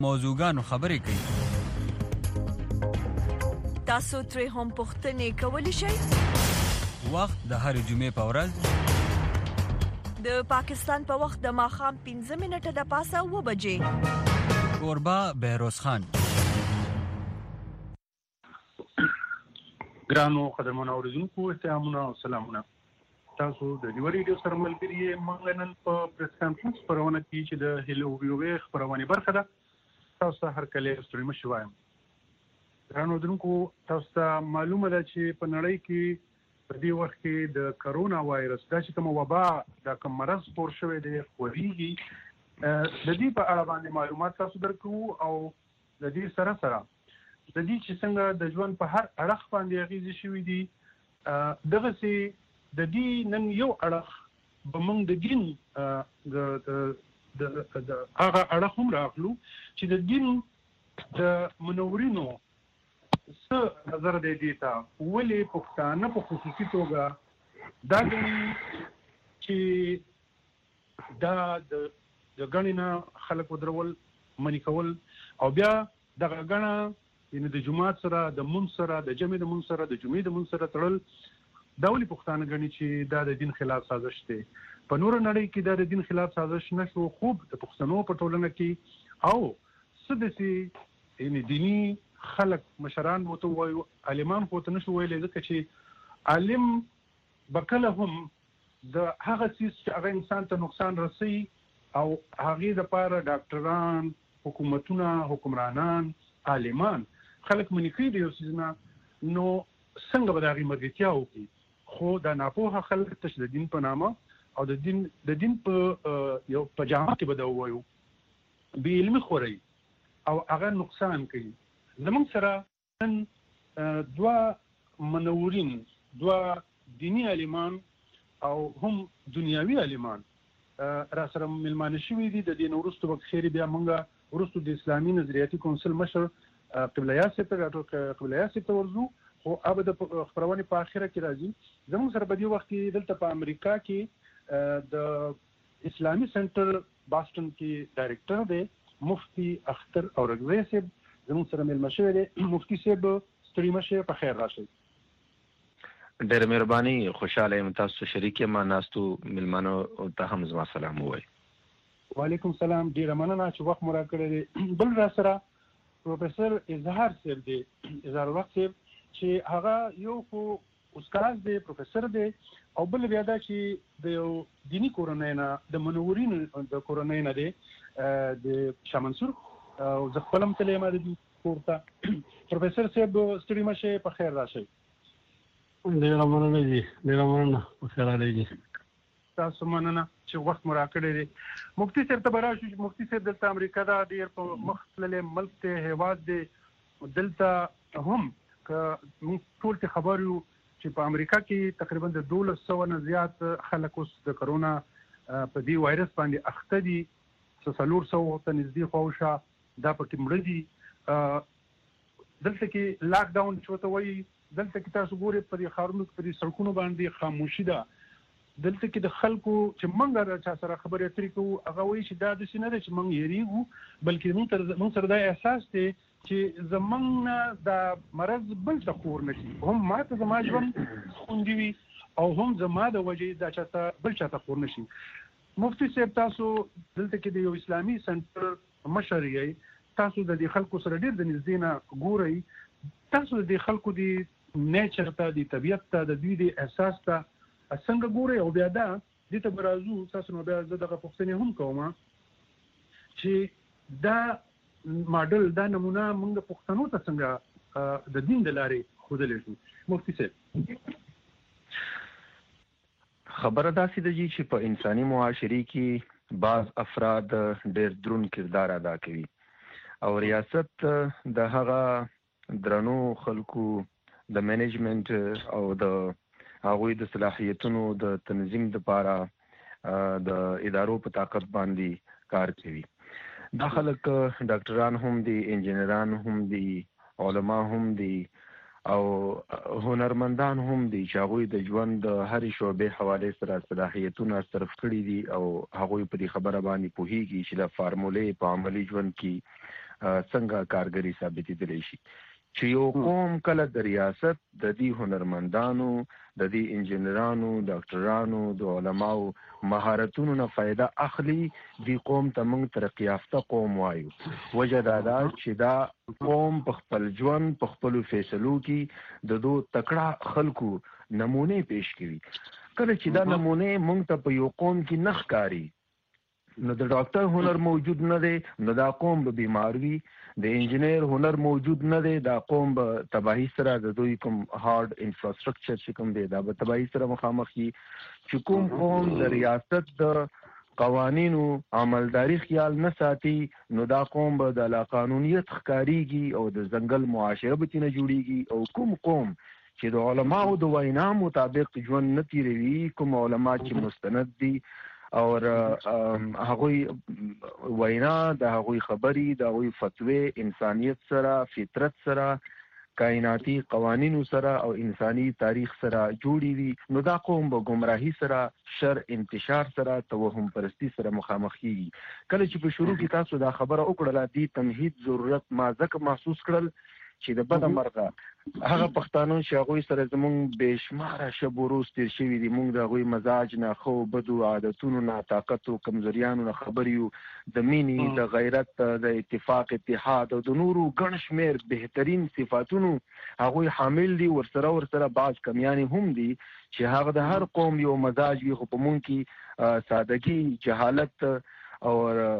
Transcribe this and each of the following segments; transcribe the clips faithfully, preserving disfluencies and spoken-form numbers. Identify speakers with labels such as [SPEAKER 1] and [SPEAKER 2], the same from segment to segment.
[SPEAKER 1] موضوعګانو خبرې کوي.
[SPEAKER 2] تاسو ترې هم پوښتنې کولی شئ.
[SPEAKER 1] وخت د هرې جمعې په ورځ
[SPEAKER 2] د پاکستان په وخت د ماښام پنځه منټه د پاسه اوه بجې.
[SPEAKER 1] کوربه بهروز خان.
[SPEAKER 3] ګرانو قدرمنو اوریدونکو استعامونه او سلامونه. تاسو د نیو ریډیو سره ملګري یې. موږ نن په پریس کانفرنس خپرونه کې چې د هیلو ویوې خپرونې برخه ده تاسو هر کله ستړي مشي وایم. ګرانو اوریدونکو تاسو ته معلومه ده چې په نړۍ کې په دې وخت کې د کرونا وایرس دا چې کوم وبا دا کوم مرض خپور شوی دی خوريږي د دې په اړه باندې معلومات تاسو درکو او د دې سره سره د دې چې څنګه د ژوند په هر اړخ باندې اغیزې شوې دي دغه سي د دې نن یو اړخ به موږ د دین د د هغه اړخ هم راغلو چې د دین د منورینو څه نظر دی دیتا ولې پښتانه په خصوصي توګه دا چې دا د د غنینا خلک ودرول منی کول او بیا دغه غنا یعنی د جمعات سره د مون سره د جمعې د مون سره د جمعې د مون سره تړل دا ولې پښتانه غني چې دا د دین خلاف سازش دی. په نور نړۍ کې دا د دین خلاف سازش نشو خوب د پښتنو په ټولنه کې او سدسي یعنی دینی خلک مشران وته وایو عالمان خو ته نشو ویلې ځکه چې عالم بکله هم د هغه څه چې هغه انسان ته نقصان رسي او هغه د پاره ډاکټران حکومتونه حکمرانان عالمان خلک منې کوي د یو سيزنا نو څنګه به دا غي مرګتیا وکي خو دا ناپوهه خلک تش د دین په نامه او د دین د دین په یو پجامه کې بده وایو به علم خوري او هغه نقصان کوي. زمون سره دوا منورین دوا دینی عالمان او هم دنیاوی عالمان را سره ملمانه شوي دي. د دین ورستو وخت خیر بیا مونږه ورستو د اسلامي نظریاتي کونسل مشر قبله یاسر ته قبله یاسر ته ورزو خو ابد خبرونه په اخره کې راځي. زموږ سره په دې وخت کې دلته په امریکا کې د اسلامي سنټر باستون کې ډایریکټر دی مفتي اختر اورګزی صاحب زموږ سره ملمه شوی دی. مفتي صاحب ستړي مشه په خیر راشي.
[SPEAKER 4] ډېر مهرباني خوشاله یم تاسو شریک ما ناستو ملمانو ته هم زما سلام وای.
[SPEAKER 3] وعلیکم السلام. ډېر مننه چې وخت مو راکړی دی. بل را سره پروفیسور اظهار صاحب دی اظهار وخت صاحب چې هغه یو خو استاد دی پروفیسور دی او بل بیا دا چې د یو دینی کورنۍ نه د منورین د کورنۍ نه دی د شاه منصور او زه خپلم تلې ما د کورته پروفیسور صاحب ستړي مشه په خیر راشي.
[SPEAKER 5] ډېر مننه دي ډېر مننه په خیر راځي.
[SPEAKER 3] تاسو مننه چې وخت مو راکړی دی. مفتي صاحب ته براشو چې مفتي صاحب دلته امریکا دا ډېر په مختلف ملک ته هیواد دی دلته هم که موږ ټول ته خبرو چې په امریکا کې تقریبا د دولس سو نه زیات خلک اوس د کرونا په دې وایرس باندې اخته دي. څلور سو ته نږدې خوښه دا پکې مړ دي. دلته کې لاک ډاون چوته وایي دلته کې تاسو ګورئ په دې خارونو په دې سړکونو باندې خاموشي ده. دلته کې د خلکو چې موږ چا سره خبرې اترې کوو هغه وایي چې دا داسې نه ده چې موږ یېرېږو بلکې موږ سره دا احساس دی چې زموږ نه دا مرض بل ته خور نه شي هم ما ته زما ژوند خوندي وي او هم زما د وجې دا چاته بل چاته خور نه شي. مفتي صاحب تاسو دلته کې د یو اسلامي سنټر مشر یې تاسو د دې خلکو سره ډېر د نږدې نه ګورئ. تاسو د دې خلکو د نیچر ته د طبیعت ته د دوی د احساس ته څنګه ګورئ او بیا دا دې ته برازو تاسو نو بیا زه دغه پوښتنې هم کوم چې دا ماډل دا نمونه موږ پښتنو ته څنګه د دین د لارې ښودلی شو. مفتي صاحب
[SPEAKER 4] خبره داسې ده چې په انساني معاشري کې بعض افراد ډېر دروند کردار ادا کوي او ریاست د هغه درنو خلکو د مینجمنت او د هغوی د صلاحیتونو د تنظیم لپاره د ادارو په طاقت باندې کار کوي. دا خلک ډاکټران هم دي انجینران هم دي علما هم دي او هنرمندان هم دي چې هغوی د ژوند د هرې شعبې حوالې سره صلاحیتونه صرف کړي دي او هغوی په دې خبره باندې پوهیږي چې د فارمولې په عملي ژوند کې څنګه کارګری ثابتېدلی شي چې یو قوم کله د ریاست د دې هنرمندانو د دې انجینرانو ډاکټرانو د علماو مهارتونو نه فایده اخلي دې قوم ته موږ ترقي یافته قوم وایو. وجه دا ده چې دا قوم په خپل ژوند په خپلو فیصلو کې د دو تکړه خلکو نمونه پیش کوي. کله چې دا نمونه موږ ته په یو قوم کې نه ښکاري نو د ډاکټر هنر موجود نه دی نو دا قوم به بیمار وي، د انجینیر هنر موجود نه دی دا قوم به تباهي سره د دوی کوم هارد انفراستراکچر چې کوم دی دا به تباهي سره مخامخ وي. چې کوم قوم د ریاست د قوانینو عملداري خیال نه ساتي نو دا قوم به د لاقانونیت ښکاریږي او د ځنګل معاشره به ترې نه جوړیږي. او کوم قوم چې د علماو د وینا مطابق ژوند نه تیروي، کوم علما چې مستند دي او هغوی وینا د هغوی خبري د هغوی فتوی انسانیت سره فطرت سره کائناتي قوانینو سره او انساني تاریخ سره جوړي وي نو دا قوم به گمراهي سره شر انتشار سره توهم پرستی سره مخامخ کیږي. کله چې په شروع کې تاسو دا خبره وکړه دې تمهید ضرورت ما ځکه محسوس کړل چې د بده مرغه هغه پښتانه چې هغوی سره زمونږ بېشماره شب و روز تیر شوي دي، موږ د هغوی مزاج نه ښو بدو عادتونو نه طاقتو کمزوریانو نه خبر یو، د مینې د غیرت د اتفاق اتحاد او د نورو ګڼ شمېر بهترین صفاتونو هغوی حامل دي. ورسره ورسره بعض کمیانې هم دي چې هغه د هر قوم یو مزاج وي، خو په مونږ کې سادګي جهالت او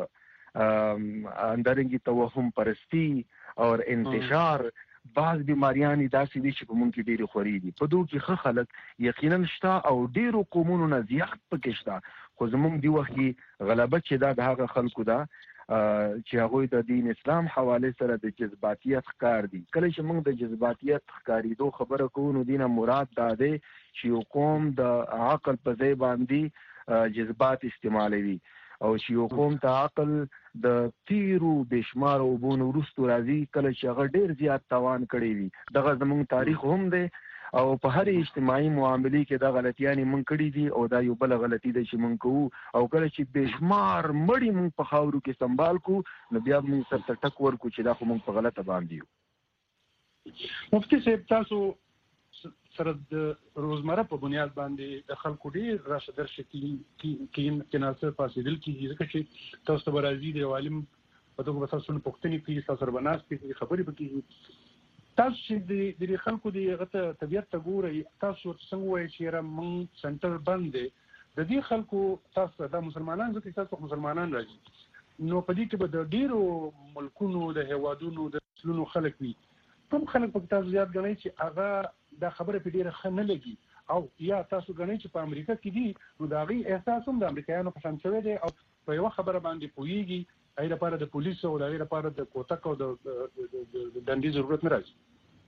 [SPEAKER 4] اندرنګي توهم پرستی او انتشار بعض بیماریان داسې دي چې په مونږ کې ډېرې خوري دي. په دوی کې ښه خلک یقینا شته او ډېرو قومونو نه زیات پکې شته، خو زمونږ دی وخت کې غلبه چې دا د هغه خلکو ده چې هغوی د دین اسلام حواله سره د جذباتیت ښکار دي. کله چې موږ د جذباتیت ښکارېدو خبره کوو نو دینه مراد دا دی چې یو قوم د عقل په ځای باندې جذبات استعمالوي او چې یو قوم ته عقل د تیرو بشمار اوبونو وروستو راځي کله چې هغه ډېر زیات تاوان کړی وي. دغه زموږ تاریخ هم دی او په هر اجتماعي معاملې کې دا غلطیانې مونږ کړي دي او دا یو بله غلطي ده چې مونږ کوو. او کله چې بشمار مړي مونږ په خاورو کې سنبال کو نو بیا مونږ سر ته ټک ورکو چې دا خو مونږ په غلطه باندې یو.
[SPEAKER 3] مفتي صاحب تاسو سره د روزمره په بنیاد باندې د خلکو ډېر راشه درشه کې کناسه فاصیدل کېږي ځکه چې تاسو ته به راځي د یو عالم په توګه به تاسو نه پوښتنې کوي، تاسو سره به ناست کوي، خبرې به کېږي. تاسو چې د دې خلکو د هغه ته طبیعت ته ګورئ تاسو ورته څنګه وایئ چې یاره مونږ سنټر بند دی د دې خلکو تاسو دا مسلمانان ځکه تاسو مسلمانان راځي نو په دې کې به د ډېرو ملکونو د هیوادونو د نسلونو خلک وي. کوم خلک پکې تاسو زیات ګڼئ چې هغه دا خبره په ډېره ښه نه لګي او یا تاسو ګڼئ چې په امریکا کې دي نو د هغوی احساس هم د امریکایانو په شان شوی دی او په یوه خبره باندې پوهېږي هغې لپاره د پولیسو او د هغې لپاره د کوتک او د دندې ضرورت نه راځي.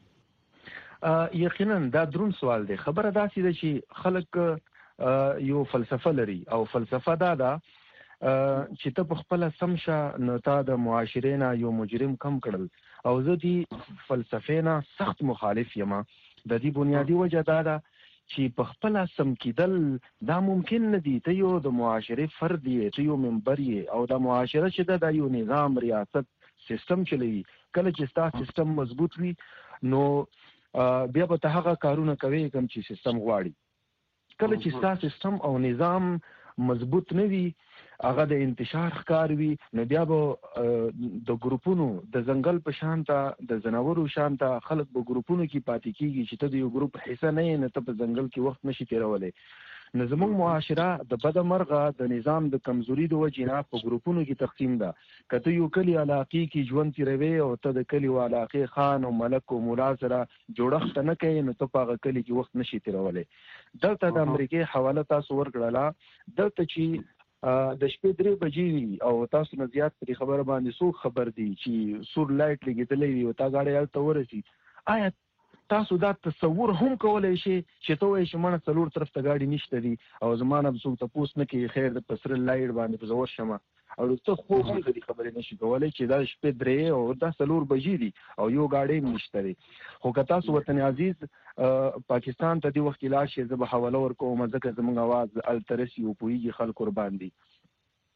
[SPEAKER 4] یقینا دا دروند سوال دی. خبره داسې ده چې خلک یو فلسفه لري او فلسفه دا ده چې ته په خپله سم شه نو تا د معاشرې نه یو مجرم کم کړل او زه دې فلسفې نه سخت مخالف یم. د دې بنیادي وجه دا ده چې په خپله سم کېدل دا ممکن نه دي. ته یو د معاشرې فرد یې، ته یو ممبر یې او دا معاشره چې ده دا یو نظام ریاست سیستم چلوي. کله چې ستا سیستم مضبوط وي نو بیا به ته هغه کارونه کوې کوم چې سیستم غواړي. کله چې ستا سیستم او نظام مضبوط نه وي هغه د انتشار ښکار وي نو بیا به د ګروپونو د ځنګل په شان ته د ځناورو شان ته خلک به ګروپونو کې پاتې کېږي چې ته د یو ګروپ حصه نه یې نه ته په ځنګل کې وخت نشي تېرولی. نو زموږ معاشره د بده مرغه د نظام د کمزوري د وجې نه په ګروپونو کې تقسیم ده. که ته یو کلي علاقې کې ژوند تېروې او ته د کلي و علاقې خان او ملک او ملا سره جوړښت نه کوې نو ته په هغه کلي کې وخت نشي تېرولی. دلته د امریکې حواله تاسو ورکړله دلته چې د شپې درې بجې وي او تاسو نه زیات پرې خبره باندې څوک خبر دي چې سور لایټ لګېدلی وي او تا ګاډی هلته ورسي. آیا تاسو دا تصور هم کولی شئ چې ته وایې چې مړه څلور طرف ته ګاډي نشته دي او زما نه به څوک تپوس نه کوي خیر د په سره لایټ باندې به زه ورشمه او ته خوب هم د دې خبرې نشي کولی چې دا شپې درې او دا څلور بجې دي او یو ګاډی هم نشته دی. خو که تاسو وطن عزیز پاکستان ته دې وخت کې لاړ شئ زه به حواله ورکوم ځکه زموږ اواز هلته رسي او پوهېږي خلک ورباندې.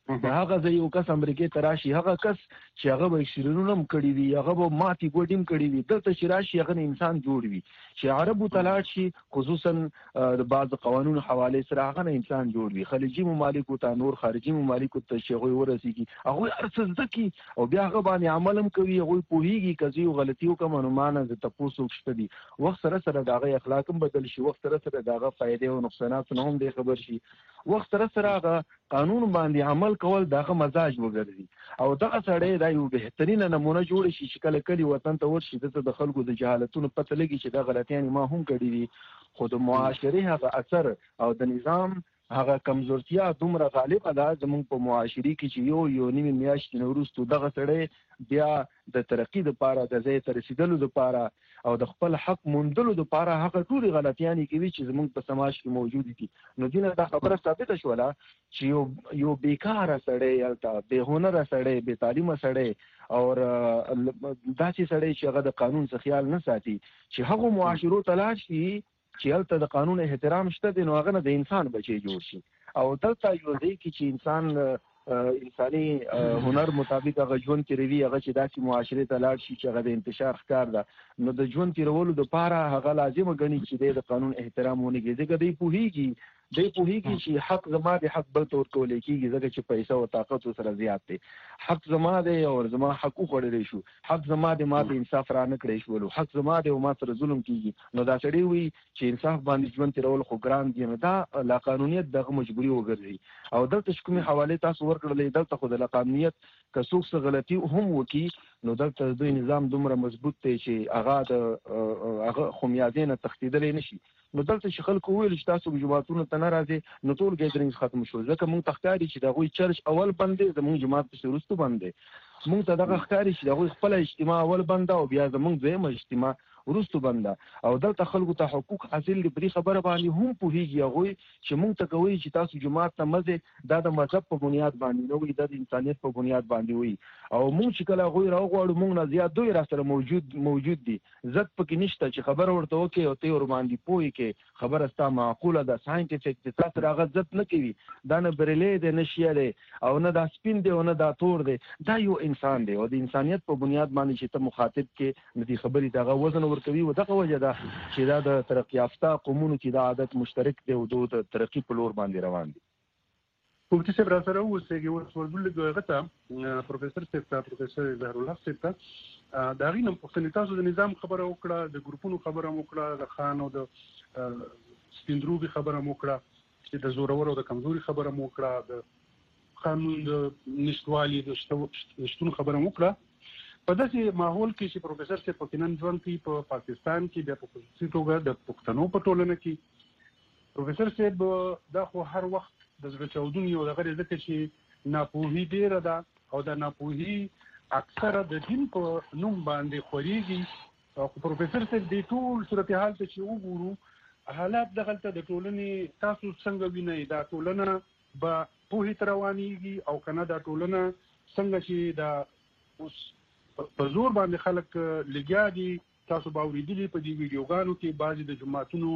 [SPEAKER 4] دا هغه ځای یو کس امریکې ته راشي، هغه کس چې هغه به شیرینونه هم کړي وي، هغه به ماتې ګوډې هم کړي وي، دلته چې راشي هغه انسان جوړ وي. چې عربو ته لاړ شي خصوصا د بعض قوانونو حوالې سره هغه نه انسان جوړ وي. خلیجي ممالکو ته، نور خارجي ممالکو ته چې هغوی ورسېږي هغوی هر څه زده کړي او بیا هغه باندې عمل هم کوي، هغوی پوهېږي که زه یو غلطي وکړم نو ما نه د تپوس څوک شته دي. وخت سره سره د هغه اخلاق هم بدل شي، وخت سره سره د هغه فایدې او نقصاناتو نه هم دی خبر شي، وخت سره سره هغه قانون باندې عمل کول دغه مزاج وګرځي. او دغه سړی دا یو بهترینه نمونه جوړ شي چې کله کلی وطن ته ورشي دته د خلکو د جهالتونو پته لګي چې دا غلطیان ما هم کړي دي، خو د معاشرې هغه اثر او د نظام هغه کمزورتیا دومره غالبه ده زموږ په معاشري کې چې یو یو نیمه میاشتې نه وروسته دغه سړی بیا د ترقي دپاره، د ځای ته رسېدلو دپاره او د خپل حق موندلو دپاره هغه ټولې غلطیانې کوي چې زموږ په سماج کې موجودې دي. نو دینه دا خبره ثابته شوله چې یو یو بیکاره سړی، هلته بې هنره سړی، بې تعلیمه سړی او داسې سړی چې هغه د قانون څخه خیال نه ساتي، چې هغو معاشرو ته لاړ شي چې هلته د قانون احترام شته دی، نو هغه نه د انسان بچی جوړ شي. او دلته یو ځای کې چې انسان انساني هنر مطابق هغه ژوند تیروي، هغه چې داسې معاشرې ته لاړ شي چې هغه د انتشار ښکار ده، نو د ژوند تیرولو دپاره هغه لازمه ګڼي چې دی د قانون احترام ونه کړي. ځکه دی پوهېږي دی پوهېږي چې حق زما د حق بل ته ورکولی کېږي، ځکه چې پیسه او طاقت ورسره زیات دی. حق زما دی او زما حق وخوړلی شو، حق زما دی ما ته انصاف را نه کړی شولو، حق زما دی او ما سره ظلم کېږي. نو دا سړی وایي چې انصاف باندې ژوند تېرول خو ګران دي، نو دا لاقانونیت دغه مجبوري وګرځي. او دلته چې کومې حوالې تاسو ورکړلې، دلته خو د لاقانونیت که څوک څه غلطي هم وکړي نو دلته د دوی نظام دومره مضبوط دی چې هغه د هغه خمیازې نه تښتېدلی نه شي. نو دلته چې خلکو وویل چې تاسو جوماتونو ته نه راځئ نو ټول ګیدرینګز ختم شو، ځکه موږ ته ښکاري چې د هغوی چرچ اول بند دی، زموږ جومات پسې وروستو بند دی. موږ ته دغه ښکاري چې د هغوی خپله اجتماع اول بند ده او بیا زموږ دویمه اجتماع وروستو بند ده. او دلته خلکو ته حقوق حاصل دي، په دې خبره باندې هم پوهېږي هغوی چې موږ ته کوي چې تاسو جومات ته مه ځئ، دا د مذهب په بنیاد باندې نه وي، دا د انسانیت په بنیاد باندې وي. او موږ چې کله هغوی راوغواړو موږ نه زیات دوی را سره موجود موجود دي، ضد پکې نشته چې خبره ورته وکړې او ته یې ورباندې پوه کړې، خبره ستا معقوله ده، ساینټیفیک دی، تا سره هغه ضد نه کوي، دا نه بریلی دی، نه شیه دی، او نه دا سپین دی او نه دا تور دی، دا یو انسان دی. او د انسانیت په بنیاد باندې چې ته مخاطب کې نو دې خبرې ته هغه وزن ورکوي. و دغه وجه ده چې دا د ترقي یافته قومونو کې دا عادت مشترک دی او دوی د ترقي په لور باندې روان دي.
[SPEAKER 3] مفتي صاحب را سره اوسېږي، اوس ورګل هغه ته پروفیسور صاحب ته، پروفیسور ظهر الله صاحب ته د هغې نه پوښتنې، تاسو د نظام خبره وکړه، د ګروپونو خبره مو وکړه، د خان او د سپین دروغي خبره مو وکړه، چې د زورور او د کمزوري خبره مو وکړه، د قانون د نشتوالي د شتون خبره مو وکړه. په داسې ماحول کې چې پروفیسور صاحب پکې نن ژوند کوي په پاکستان کې، بیا په خصوصي توګه د پښتنو په ټولنه کې، پروفیسور صاحب دا خو هر وخت د زړه چاودون یو دغه ځکه چې ناپوهي ډېره ده او دا ناپوهي اکثره د دین په نوم باندې خورېږي. خو پروفیسور صاحب دې ټول صورتحال ته چې وګورو، حالات دغلته د ټولنې تاسو څنګه وینئ؟ دا ټولنه به پوهې ته روانېږي او که نه دا ټولنه څنګه چې دا اوس په زور باندې خلک لګیا دي؟ تاسو به اورېدلي په دې ویډیوګانو کې بعضې د جوماتونو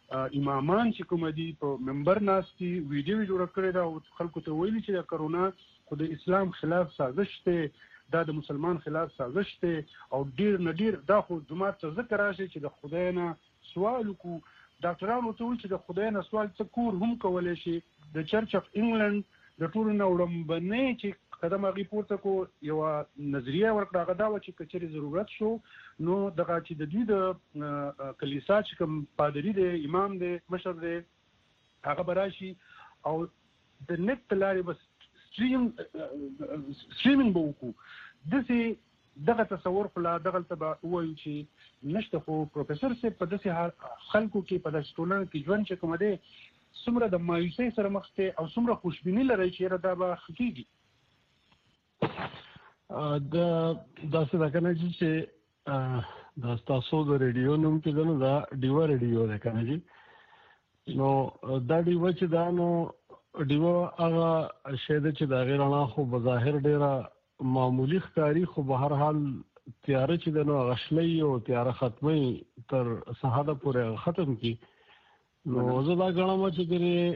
[SPEAKER 3] امامان چې کومه دي په منبر ناست دي، ویډیو جوړه کړې ده او خلکو ته ویلي چې د کرونا خو د اسلام خلاف سازش دی، دا د مسلمان خلاف سازش دی. او ډېر نه ډېر دا خو جومات ته ځکه راشي چې د خدای نه سوال وکړو. ډاکټرانو ته وایي چې د خدای نه سوال ته کور هم کولی شي. د چرچ اف انګلند د ټولو نه وړاندې چې قدم هغې پورته کو یوه نظریه ورکړه، هغه دا وه چې که چېرې ضرورت شو نو دغه چې د دوی د کلیسا چې کوم پادري دی، امام دی، مشر دی، هغه به راشي او د نت په لارې به سټریم سټریمینګ به وکړو. داسې دغه تصور خو لا دغلته به ووایو چې نشته. خو پروفیسور صاحب په داسې خلکو کې په داسې ټولنه کې ژوند چې کومه دی څومره د مایوسۍ سره مخ دی او څومره خوشبیني لرئ چې یاره دا به ښه کېږي؟
[SPEAKER 5] د داسې ده که نه چې دا ستاسو د ریډیو نوم چې ده نو دا ډیوه ریډیو ده که نه جي. نو دا ډیوه چې ده نو ډیوه هغه شی ده چې د هغې رڼا خو بظاهر ډېره معمولي ښکاري، خو به هر حال تیاره چې ده نو هغه شلوي او تیاره ختموي تر سهاره پورې هغه ختم کړي. نو زه دا غواړم چې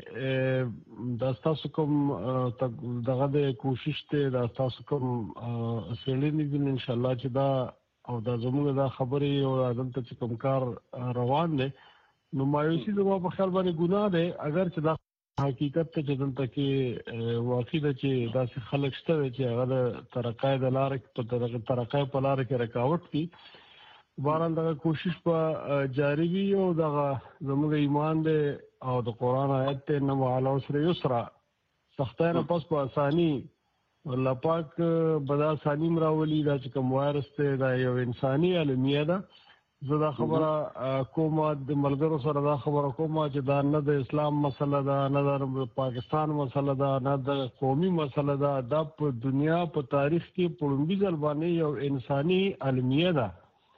[SPEAKER 5] ګره د تاسو کوم دغه د کوشش ته د تاسو کوم سړي دي ان شاء الله چې دا او دا زموږ دا خبرې او دلته چې کوم کار روان دي نو مایوسي زما په خیال باندې ګناه ده اگر چې دا حقیقت ته چې دلته کې واقع ده چې داسې خلک شته چې هغه د ترقۍ د لارې په ترقۍ په لارې کې رکاوټ کوي باران دغه کوشش په جاری وي او دغه زموږ ایمان دی او د قرآن آیت ته نه وعلى عسر یسرا سختۍ نه پس په اساني الله پاک بدا اساني مراولي دا چې کوم وایرس ته دا یو انساني علمیه ده زه دا خبره کوم د ملګرو سره دا خبره کوم چې دا نه د اسلام مسله ده نه د پاکستان مسله ده نه د قومي مسله ده دا په دنیا په تاریخ کې په لومړي ځل باندې یو انساني علمیه ده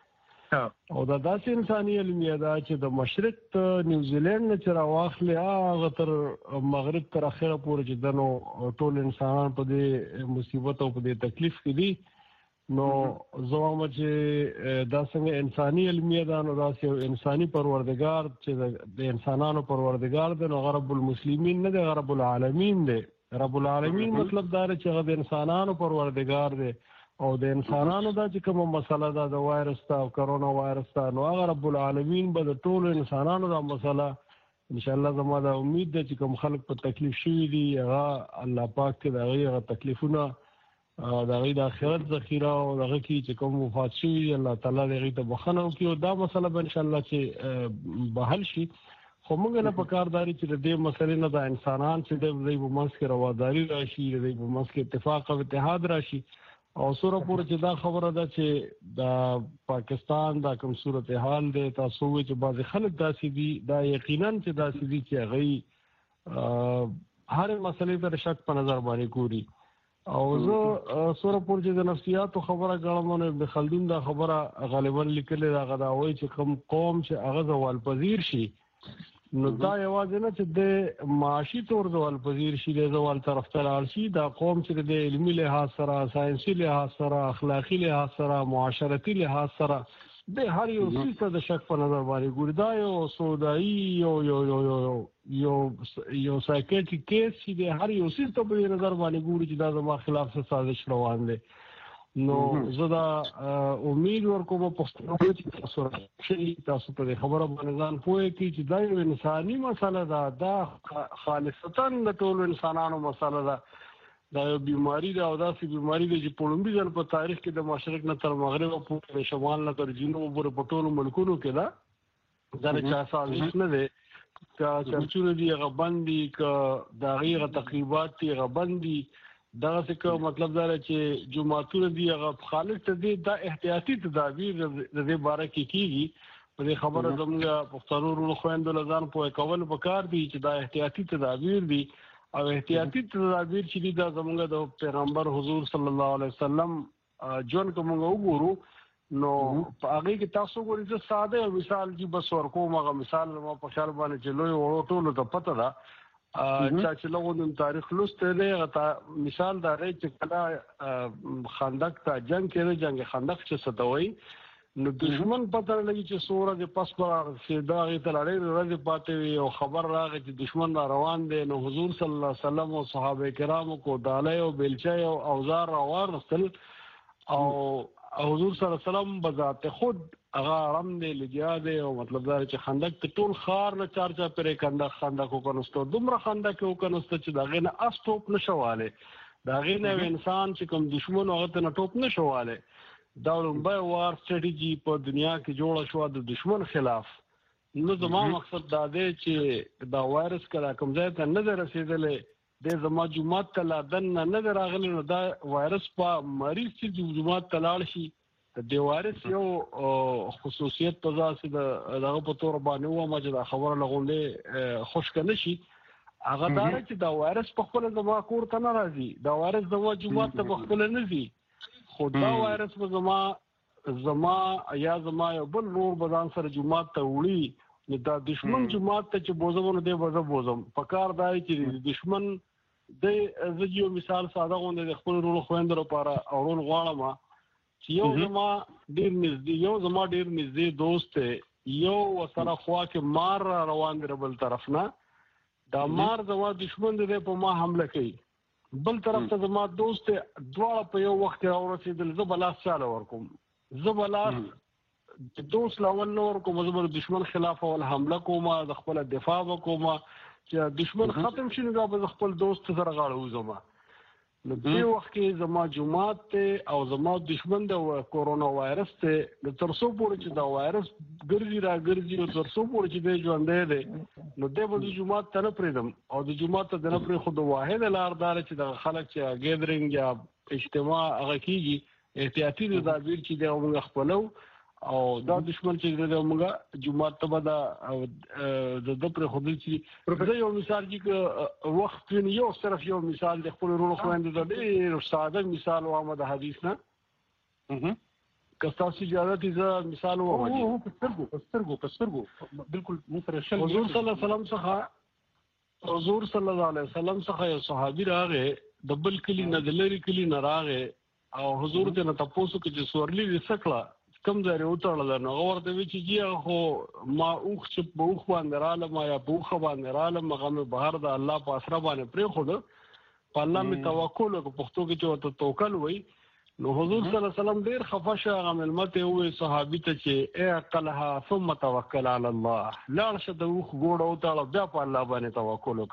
[SPEAKER 5] او دا داسې انساني علمیه ده چې د مشرق ته نیوزیلند نه چې راواخلې هغه تر مغرب تر اخره پورې چې دنو ټول انسانان په دې مصیبت او په دې تکلیف کې دي نو زه وایم چې دا څنګه انساني علمیه ده نو داسې یو انساني پروردګار چې د انسانانو پروردګار دی نو هغه رب المسلمین نه دی هغه رب العالمین دی رب العالمین مطلب دا دی چې هغه د انسانانو پروردګار دی او د انسانانو دا چې کومه مسله ده د وایرس ته او کرونا وایرس ته نو هغه رب العالمین به د ټولو انسانانو دا مسله ان شاء الله زما دا امید ده چې کوم خلک په تکلیف شوي دي هغه الله پاک کې د هغې هغه تکلیفونه د هغې د آخرت ذخیره او د هغه کې چې کوم وفات شوي دي الله تعالی د هغې ته بخښنه وکړي او دا مسله به انشاءالله چې به حل شي خو موږ نه په کار داري چې د دې مسلې نه د انسانان چې د دوی په منځ کې رواداري راشي د دوی په منځ کې اتفاق او اتحاد راشي او سوره پورې چې دا خبره ده چې د پاکستان دا کوم صورتحال دی تاسو وایي چې بعضې خلک داسې دي دا یقینا چې داسې دي چې هغوی هرې مسلې ته د شک په نظر باندې ګوري او زه سوره پورې چې د نفسیاتو خبره ګڼم نو ابن خلدون دا خبره غالبا لیکلې ده هغه دا وایي چې کوم قوم چې هغه زوال پذیر شي نو دا یوازې نه چې د معاشي طور زوال پذیر شي د زوال طرف ته لاړ شي دا قوم چې د علمي لحاظ سره ساینسي لحاظ سره اخلاقي لحاظ سره معاشرتي لحاظ سره د هر یو څیز ته د شک په نظر باندې ګوري دا یو سودایي یو یو یو یو یو یو سایکیټریک کیس چې د هر یو څیز ته په نظر باندې ګوري چې دا زما خلاف څه سازش روان دی نو زه دا امید ورکوم پښتنو چې تاسو شي تاسو په خبره باندې ځان پوهه کی چې دا یو انساني مسله ده دا خالصتا د ټولو انسانانو مسله ده دا یو بیماری ده او داسې بیماری ده چې په لومړي ځل په تاریخ کې د مشرق نه تر مغرب پورې د شمال نه تر جنوب پورې په ټولو ملکونو کې ده دا چا سازش نه ده که چرچونه دي هغه بند دي که د هغې هغه تقریبات دي هغه بند دي دغه څه مطلب دا چې جماعتونه دي هغه خالص ته دي دا احتیاطي تدابیر د دې باره کې کیږي په دې خبره زموږ پښتنو ورونو خویندو له ځان پوهه کول پکار دي چې دا احتیاطي تدابیر دي او احتیاطي تدابیر چې دي دا زموږ د پیغمبر حضور صلی الله علیه وسلم جون کوم وګورو نو په هغه کې تاسو ګورئ چې ساده مثال چې بس ورکوم هغه مثال ما په خیال باندې چې لوی وړو ټولو ته پته ده چا چې لغو د تاریخ لوسته دی هغه مثال دا دی چې کله خندق ته جنگ کېده جنگ خندق چې ستوي نو دشمن پته لګي چې سوره د پس پر سیدا غي تلړې ورځ پاتې وي او خبر راغی چې دشمن را روان دی نو حضور صلی الله علیه وسلم او صحابه کرامو کو داله او بیلچه او اوزار راوړل او حضور صلی الله علیه وسلم بذات خود هغه رم دی لګیا دی او مطلب دا چې خندق ته ټول خار نه چار چا پرې خندق خندق وکنستو دومره خندق وکنستو چې دا غینه اس ټوپ نشواله دا غینه انسان چې کوم دشمن هغه ته ټوپ نشواله دا لومبه وار سټریټجی په دنیا کې جوړه شو د دشمن خلاف نو زما مقصد دا دی چې دا وایرس کله کوم ځای ته نه رسیدلې د زما جمعات ته لادن نه راغلی نو دا وایرس په مریض چې جمعات ته لاړ شي د دې وایرس یو خصوصیت په ځاسې د دغه په تور باندې و ما چې دا خبره لغونډې خوشک نشي هغه دا چې دا وایرس په خپل زما کور ته نه راځي دا وایرس زما جمعات ته په خپل نه ځي خو دا وایرس په زما زما یا زما یو بل نور بدن سره جمعات ته وړي نو دا دشمن جمعات ته چې بوزم نه دی بوزم بوزم په کار دی چې دشمن د زجیو مثال ساده غونډه د خپل رول خويندو لپاره اورول غواړم چې یو زما ډیر نږدې یو زما ډیر نږدې دوست یو وسره خوا کې مار روان دی بل طرف نه، دا مار زما دشمن دی په ما حمله کوي، بل طرف ته زما دوست دواړه په یو وخت راورسېدل، زه به لاس چاله ورکوم، زه به لاس دوست لاول نه ورکوم، زه به دشمن خلاف اول حمله کوم، د خپل دفاع وکوم، چې دشمن ختم شي نو به خپل دوست سره غاړه وزم. نو دې وخت کې زما جماعت ته او زما دشمن د کورونا وایرس ته د ترسو پورې چې دا وایرس ګرځي را ګرځي او ترسو پورې چې د ژوندې دی نو د به جماعت ته نه پریدم او د جماعت ته د نه پری خود واحد لاردار چې د خلک چې ګیدرینګ یا اجتماع هغه کیږي احتیاطي تدابیر چې د موږ خپلو او دا دشمن چې د موږ جماعت ته بدا د د پر خود چې د یو مثال کې وخت یو صرف یو مثال د خپل ورو خويند د ډېر ساده مثال و احمد حدیث نه اها کستاسي اجازه دې مثال و وایي
[SPEAKER 3] او پسترګو پسترګو پسترګو بالکل مفرشل
[SPEAKER 5] حضور صلی الله علیه وسلم څخه حضور صلی الله علیه وسلم څخه یو صحابي راغې د بل کلی نه د لری کلی نه راغې او حضور ته نه تاسو کې چې سورلی وسکړه کم ځای وتړل نو ورته وی چې جی خو ما اوخ چې په اوخ باندې رااله ما یا په اوخ باندې رااله مغه مې بهر د الله په اسره باندې پرې خو په الله مې توکل او پښتو کې چې ته توکل وای نو حضور صلی الله علیه وسلم ډیر خفشه غمل مته وې صحابي ته چې اے عقلها ثم توکل علی الله لاړ شه د اوخ ګوړ او تاړه بیا په الله باندې توکل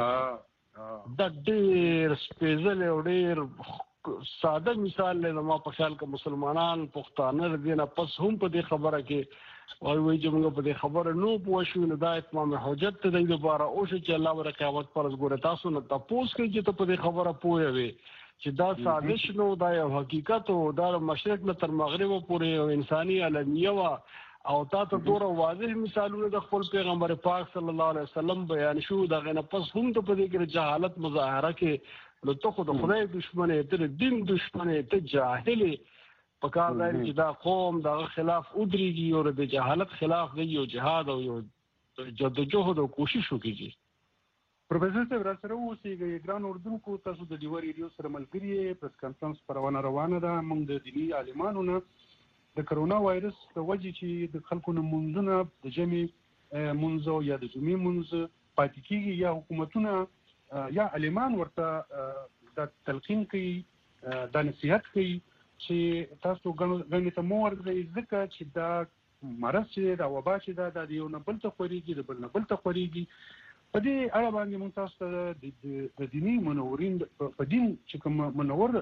[SPEAKER 5] وکړه دا ډیر سپیشل او ډیر ساده مثال له ما په خیال کې مسلمانان پښتانه دینه پس هم په دې خبره کې وای وای چې موږ په دې خبره نو پوه شو نه دا اتمام حجت ته د لپاره او چې الله ور قیامت پر ګوره تاسو نه تاسو کې چې ته په دې خبره پوه وي چې دا ساده شنو دا یو حقیقت او دا مشرق نه تر مغرب پورې او انساني علمیه وا او تاسو ډوره واضح مثالونه د خپل پیغمبر پاک صلی الله علیه وسلم بیان شو دا غنه پس هم ته په دې کې جهالت مظاهره کې نو ته خو د خدای دشمن ته دین دشمن ته جاهل په کار دی چې دا قوم د خلاف ودرېږي او د جهالت خلاف دی یو جهاد او یو جدوجہد او کوشش وکړي.
[SPEAKER 3] پروفیسور صاحب را سره اوسېږي ګران اردوونکو تاسو د ډیو ریډیو سره ملګری پریس کانفرنس پروانه روانه ده موږ د دیني عالمانو نه د کرونا وایرس په وجه چې د خلکو نه منځونه د جمعي منځو یا د جمعي منځ پاتې کیږي یا حکومتونه یا عالمان ورته د تلقین کوي د نصيحت کوي چې تاسو غنې ته مور دې ځکه چې دا مرض چې دا وبا چې دا د یو نه بل ته خوريږي د بل نه بل ته خوريږي په دې اړه باندې موږ تاسو د دیني منورین په دین چې کوم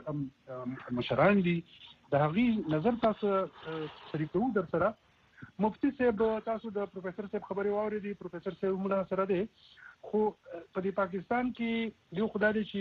[SPEAKER 3] منور مشران دي د هغې نظر تاسو شریکو در سره مفتی صاحب تاسو د پروفیسور صاحب خبرې واورېدې پروفیسور صاحب موږ سره دی خو په دې پاکستان کې یو خدای دې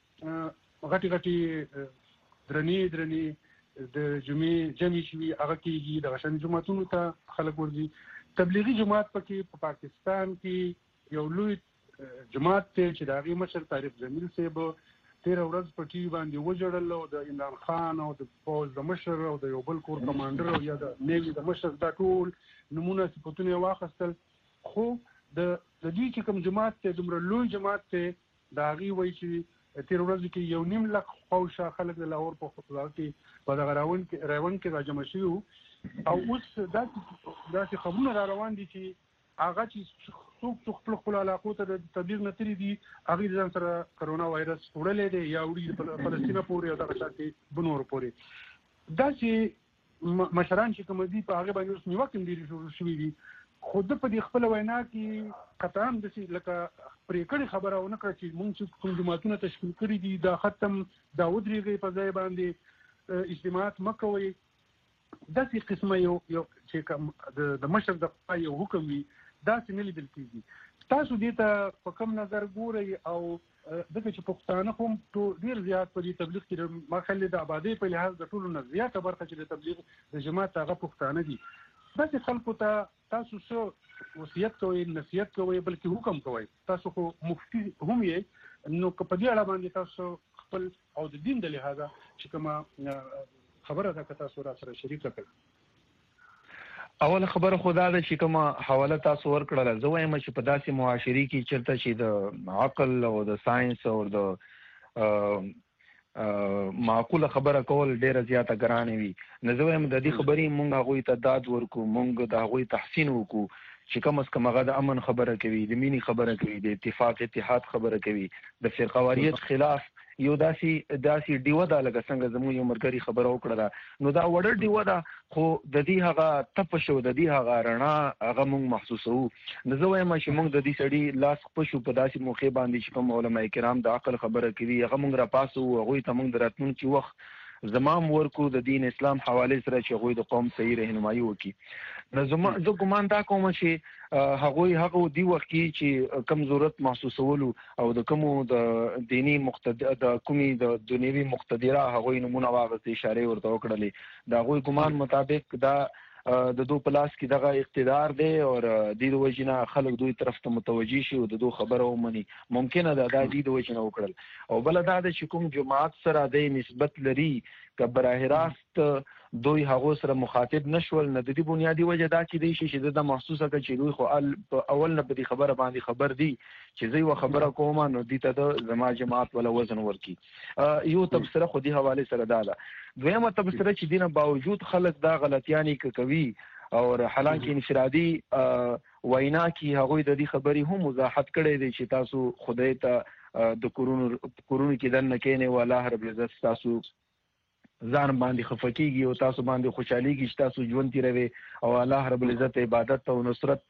[SPEAKER 3] چې غټي غټي درنی درنی د جمعې جمعې شوي هغه کېږي د غشن جماعتونو ته خلک ورځي تبلیغي جماعت پکې په پاکستان کې یو لوی جماعت ته چې د هغې مشر طارق جمیل صاحب تېره ورځ په ټي وي باندې وژړل او د عمران خان او د پوځ د مشر او د یو بل کور کمانډر او یا د نیوي د مشر دا ټول نمونه صفتونه یې واخیستل خو د د دوی چې کوم جماعت ته دومره لوی جماعت ته د هغې وایي چې تېره ورځ کې یو نیم لک خواوشا خلک د لاهور په خطبه کې په دغه راون کې راون کې راجمع شوي وو او اوس داسې داسې خبرونه را روان دي چې هغه چې څوک څوک خپل خپل علاقو ته د تبلیغ نه تللي دي هغې ځان سره کرونا وایرس وړلی دی یا وړي فلسطینه پورې او دغه شاتې بنورو پورې داسې مشران چې کوم دي په هغې باندې اوس نیوکې ډېرې شروع شوي دي خو د په دې خپله وینا کې قطعا داسې لکه پرې کړې خبره ونه کړه چې مونږ چې کوم جماعتونه تشکیل کړي دي دا ختم دا ودرېږئ په ځای باندې اجتماعات مه کوئ داسې قسمه یو یو چې د مشر د خوا یو حکم وي داسې نه لیدل کېږي تاسو دې ته په کوم نظر ګورئ او ځکه چې پښتانه هم ډېر زیات په دې تبلیغ کې ما خلې د آبادۍ په لحاظ د ټولو نه زیاته برخه چې د تبلیغ د جماعت هغه پښتانه دي داسې خلکو ته تاسو څه وصیت کوئ نصیحت کوئ بلکې حکم کوئ تاسو خو مفتي هم یې نو که په دې اړه باندې تاسو خپل او د دین د لحاظه چې کومه خبره ده که تاسو را سره شریکه کړئ
[SPEAKER 4] اوله خبره خدا ده چې کومه حواله تاسو ورکړله زه وایم چې په داسې معاشري کې چېرته چې د عقل او د ساينس او د معقوله خبره کول ډیره زیاته ګرانه وي. نو زه وایم د دې خبرې مونږ هغوی ته داد ورکو، مونږ د هغوی تحسین وکړو چې کم از کم هغه د امن خبره کوي، د مینې خبره کوي، د اتفاق اتحاد خبره کوي، د فرقواریت خلاف یو داسې داسې ډیوه ده لکه څنګه زموږ یو ملګري خبره وکړه ده. نو دا وړه ډیوه ده خو د دې هغه تپش او د دې هغه رڼا هغه موږ محسوسوو. نو زه وایم چې موږ د دې سړي لاس خپشو په داسې موقع باندې چې کوم علما کرام د عقل خبره کوي هغه موږ راپاسو، هغوی ته موږ د راتلونکي وخت زمام ورکو د دین اسلام حواله سره چې هغوی د قوم صحیح رهنمایي وکړي. نو زما زه ګمان دا کوم چې هغوی هغه دی وخت کې چې کم ضرورت محسوسولو او د کومو د دینی مقتدر د کومي د دنیوي مقتدره هغوی نمونه واغسته اشاره ورته وکړلې. دا هغوی ګمان مطابق دا د دو پلاس کې دغه اقتدار دی او د دې وجنه خلک دوی طرف ته متوجي شي او د دو خبره ومني. ممکنه ده دا د وجنه وکړل. او بل دا د چې کوم جماعت سره د نسبت لري که براه راست دوی هغه سره مخاطب نشول، نه د دې بنیادی وجه دا چې دی چې د محسوسه کړي چې دوی خو اول نه په دې خبره باندې خبر دي چې زه یو خبره کوم نو دې ته د زما جماعت ولا وزن ورکی. یو تبصره خو دې حواله سره دا ده. دویمه تبصره چې دینه باوجود خلک دا غلطیانی کوي او حالانکه انفرادي وینا کې هغوی د دې خبرې هم وضاحت کړی دی چې تاسو خدای ته د کورونو کورونو کې دنه کینې او الله رب العزت تاسو ځان باندې خفقېږي او تاسو باندې خوشحاليږي چې تاسو ژوند تیروي او الله رب العزت عبادت او نصرت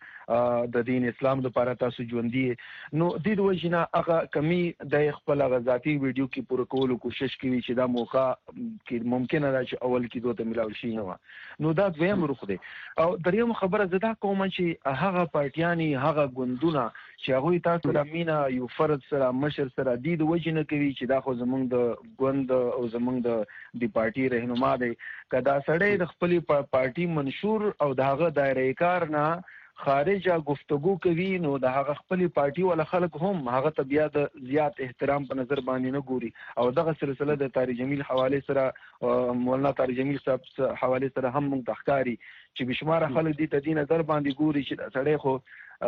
[SPEAKER 4] د دین اسلام لپاره تاسو ژوند دي. نو د دې وجنه هغه کمی د خپل غزاتی ویډیو کې پوره کولو کوشش کوي چې دا موقع کې ممکنه ده چې اول کې دوته ملاوي شي نه. نو دا دویم رخ دی. او دریم خبره زدا کوم چې هغه پارټیانی هغه ګوندونه چې هغه تاسو را مینا یو فرد سره مشر سره د وجنه کوي چې دا خو زمونږ د ګوند او زمونږ د د پارټي رهنما دی. کدا سړی د خپل پارټي منشور او دغه دایره کار نه خارجه گفتگو کوي نو د هغه خپل پارټي ول خلک هم هغه ته بیا د زیات احترام په نظر باندې نه ګوري. او دغه سلسله د طارق جمیل حواله سره مولانا طارق جمیل صاحب حواله سره هم موږ تخکاری چې بشمار خلک دې ته دین نظر باندې ګوري چې سړی خو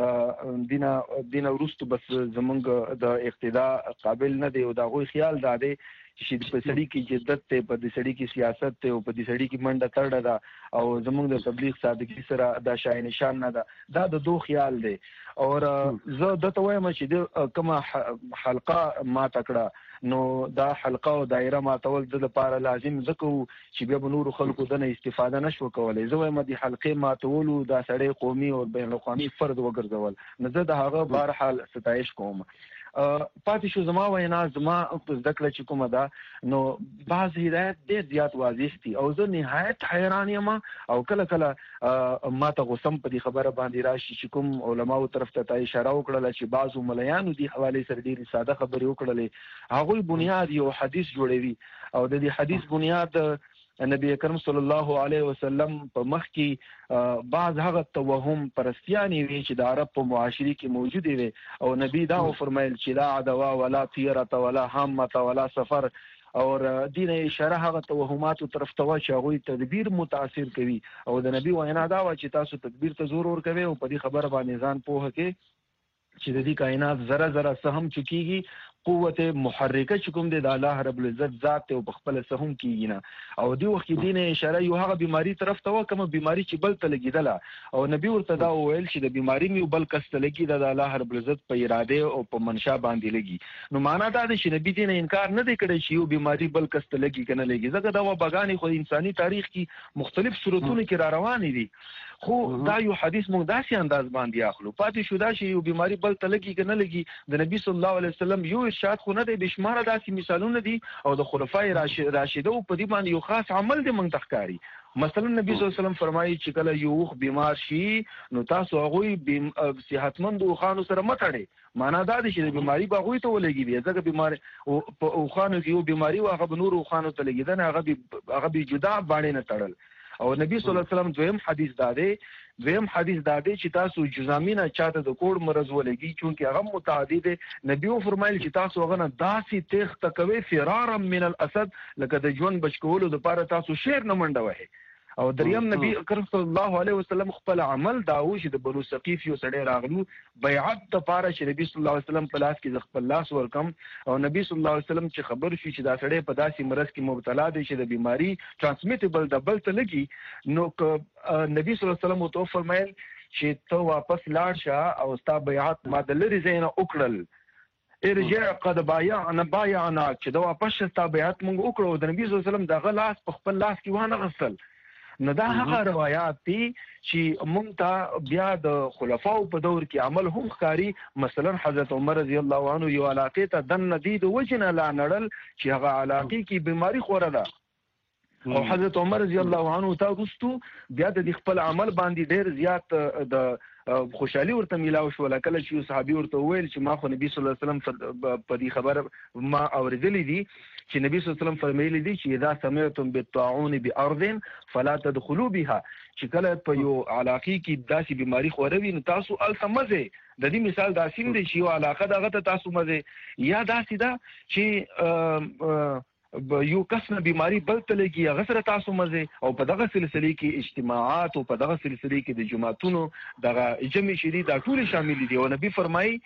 [SPEAKER 4] دینه دینه ورستو بس زمونږ د اقتدا قابل نه دی. او دا غوي خیال دا دی چې په سړی کې جدت ته په دې سړی کې سیاست ته او په دې سړی کې منډه تړه ده او زمونږ د تبلیغ صادقي سره دا شای نشان نه ده. دا د دوه خیال دی. او زه د ته وایم چې د کومه حلقه ما تکړه نو دا حلقه او دایره ما تول د لپاره لازم زکو چې بیا به نور خلکو دنه استفاده نشو کولای. زه وایم د حلقې ما تولو دا سړی قومي او بین الاقوامي فرد وګرځول نه. زه د هغه بهر حال ستایش کوم. پاتې شو زما وینا زما په ذکر چې کومه ده نو بعض هدایت ډېر زیات واضح دي او زه نهایت حیران یم او کله کله ما ته غوسم په دې خبره باندې راشي چې کوم علماو طرف ته اشاره وکړله چې بعضو مليانو دې حواله سره ډېرې ساده خبرې وکړلې. هغوی بنیاد یو حدیث جوړوي او د دې حدیث بنیاد نبی کرم صلی الله علیه وسلم په مخ کې بعض هغه توهم پرستیانی وی چې د عرب په معاشري کې موجود وي او نبی دا فرمایل چې لا عدوا ولا طیره ولا همه ولا سفر او دین اشاره هغه توهمات طرف ته چې هغه تدبیر متاثر کوي. او د نبی وینا دا و چې تاسو تدبیر ته زور ور کوي او په دې خبره باندې ځان پوهه کې چې د دې کائنات ذره ذره سهم چکیږي. قوت محرکه چې کوم دی د الله رب العزت ذات او په خپل سهم کیږي نه. او دی وخت دین اشاره یو هغه بیماری طرف ته و کومه بیماری چې بل ته لګیدله او نبی ورته دا ویل چې د بیماری مې بل کس ته لګي د الله رب العزت په اراده او په منشا باندې لګي. نو معنا دا دی چې نبی دین انکار نه دی کړی چې یو بیماری بل کس ته لګي کنه لګي. ځکه دا و بغانی خو انساني تاریخ کې مختلف صورتونو کې را روان دي. خو دا یو حدیث موږ داسې انداز باندې اخلو. پاتې شو دا چې یو بیماری بل ته لګي کنه لګي. د نبی صلی الله علیه وسلم یو ارشاد خو نه دی، بشماره داسې مثالونه دي او د خلفای راشده په دې باندې یو خاص عمل دی موږ تخکاری. مثلا نبی صلی الله علیه وسلم فرمایي چې کله یو وخت بیمار شي نو تاسو هغه صحتمند خانو سره متړئ. معنا دا دی چې د بیماری به هغوی ته ولګي. ځکه بیمار او خانو کې یو بیماری او هغه به نور خانو ته لګېدنه هغه هغه به جدا باندې نه تړل. او نبی صلی الله علیه وسلم دویم حدیث داده دویم حدیث داده چې تاسو جزامینه چاته د کوړ مرز ولګي چونکه هغه متعدد. نبی او فرمایل چې تاسو هغه نه داسې تخت کوي فرارا من الاسد لکه د ژوند بچ کولو لپاره تاسو شیر نه منډه وهي. او دریم نبی کریم صلی الله علیه وسلم خپل عمل دا و چې د بنو ثقیف یو سړی راغلو بیعت د پاره چې نبی صلی الله علیه وسلم په لاس کې خپل لاس ورکم او نبی صلی الله علیه وسلم چې خبر شي چې دا سړی په داسې مرض کې مبتلا دی چې د بیماری ترانسمیټیبل د بل ته لګي نو نبی صلی الله علیه وسلم تو فرمایل چې ته واپس لاړ شه او ستا بیعت ما د لري زینه وکړل ارجع قد بايعنا بايعنا چې دا واپس ستا بیعت مونږ وکړو د نبی صلی الله علیه وسلم دغه لاس په خپل لاس کې وانه غسل نو دا هغه روایت دي چې مونږ ته بیا د خلفاو په دور کې عمل هم ښکاري مثلا حضرت عمر رضی الله عنه یو علاقې ته دن ندی د وجنه لا نړل چې هغه علاقې کې بیماری خوره ده او حضرت عمر رضی الله عنه تا رستو بیا د خپل عمل باندې ډېر زیات د خوشحالي ورته میلاو شو کله چې صحابي ورته وویل چې ما خو نبی صلی الله علیه وسلم په دې خبره ما اوریدلې دي چې نبی صلی الله علیه وسلم فرمایلی دي چې اذا سمعتم بالطاعون بارض فلا تدخلوا بها چې کله په یو علاقې کې داسې بیماری خوروي نو تاسو الته مزه د دې مثال داسې دی چې یو علاقه دغه ته تاسو مزه یا داسې ده چې یو کس نه بیماری بل ته لګي هغه سره تاسو مزه او په دغه سلسله کې اجتماعات او په دغه سلسله کې د جماعتونو دغه جمع شری دا ټول شامل دي او نبی فرمایي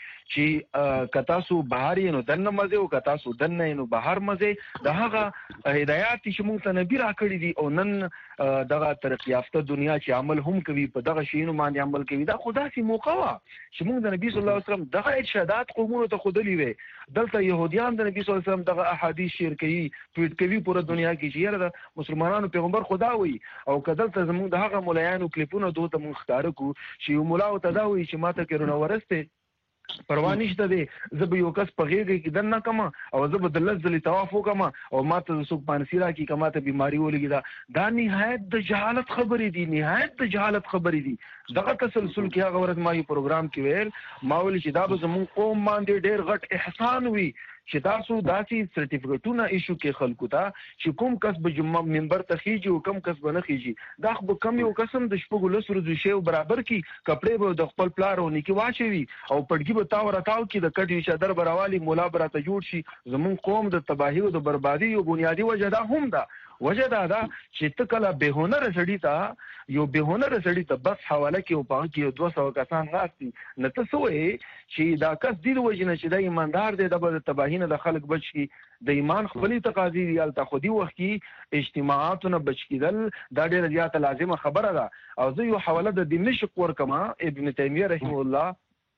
[SPEAKER 4] چې کتا سو بهار نو دنه مزه او کتا سو دنه نو بهار مزه د هغه هدایت چې موږ ته نبی راکړي دي او نن دغه ترقی یافته دنیا چې عمل هم کوي په دغه شینو باندې عمل کوي دا خدا سي موقع وا چې موږ د نبی صلی الله علیه وسلم دغه ارشادات قومونو ته خودلی وي دلته يهوديان د نبی صلی الله علیه وسلم دغه احادیث شیر کوي ټویټ کوي پوره دنیا کې چې یاره د مسلمانانو پیغمبر خدا وي او کدلته زموږ د هغه مولایانو کلیپونه دوه ته مونږ ښکاره کو چې یو مولا او تدا وي چې ماته کرونا ورسته پروا نشته دی زه به یو کس په غېږ کې دننه کما او زه به د لس ځلې طواف وکما او ماته څوک پانسي راکړي که ماته بیماري ولګي دا دا نهایت د جهالت خبرې دي نهایت د جهالت خبرې دي دغه تسلسل کې هغه ورځ ما یو پروګرام کې ویل ما ویل چې دا به زموږ قوم باندې ډېر غټ احسان وي چې تاسو داسې سرټیفیکټونه ایشو کې خلکو ته چې کوم کس به جمعه منبر ته خیږي او کوم کس به نه خیږي دا خو کم یو قسم د شپږو لسو ورځو شی برابر کی کپړې به د خپل پلار او نیکه واچوي او پړګي به تاو راتاو کې د کټ چادر براوالي مولا براته جوړ شي زمون قوم د تباہی او د بربادي یو بنیادی وجه دا هم ده وجه دا ده چې ته کله به هنر سړی ته یو به هنر سړی ته بس حواله کې او پاک کې دوه سوه کسان ناشتي نه ته سوې چې دا کس دې وجه نه چې دا ایماندار دی د تباہی نه د خلک بچ کی د ایمان خپلې تقاضي دی الته خودي وخت کې اجتماعاتونه بچ کیدل دا ډېر زیات لازمه خبره ده او زه یو حواله د دمشق ورکما ابن تیمیه رحمه الله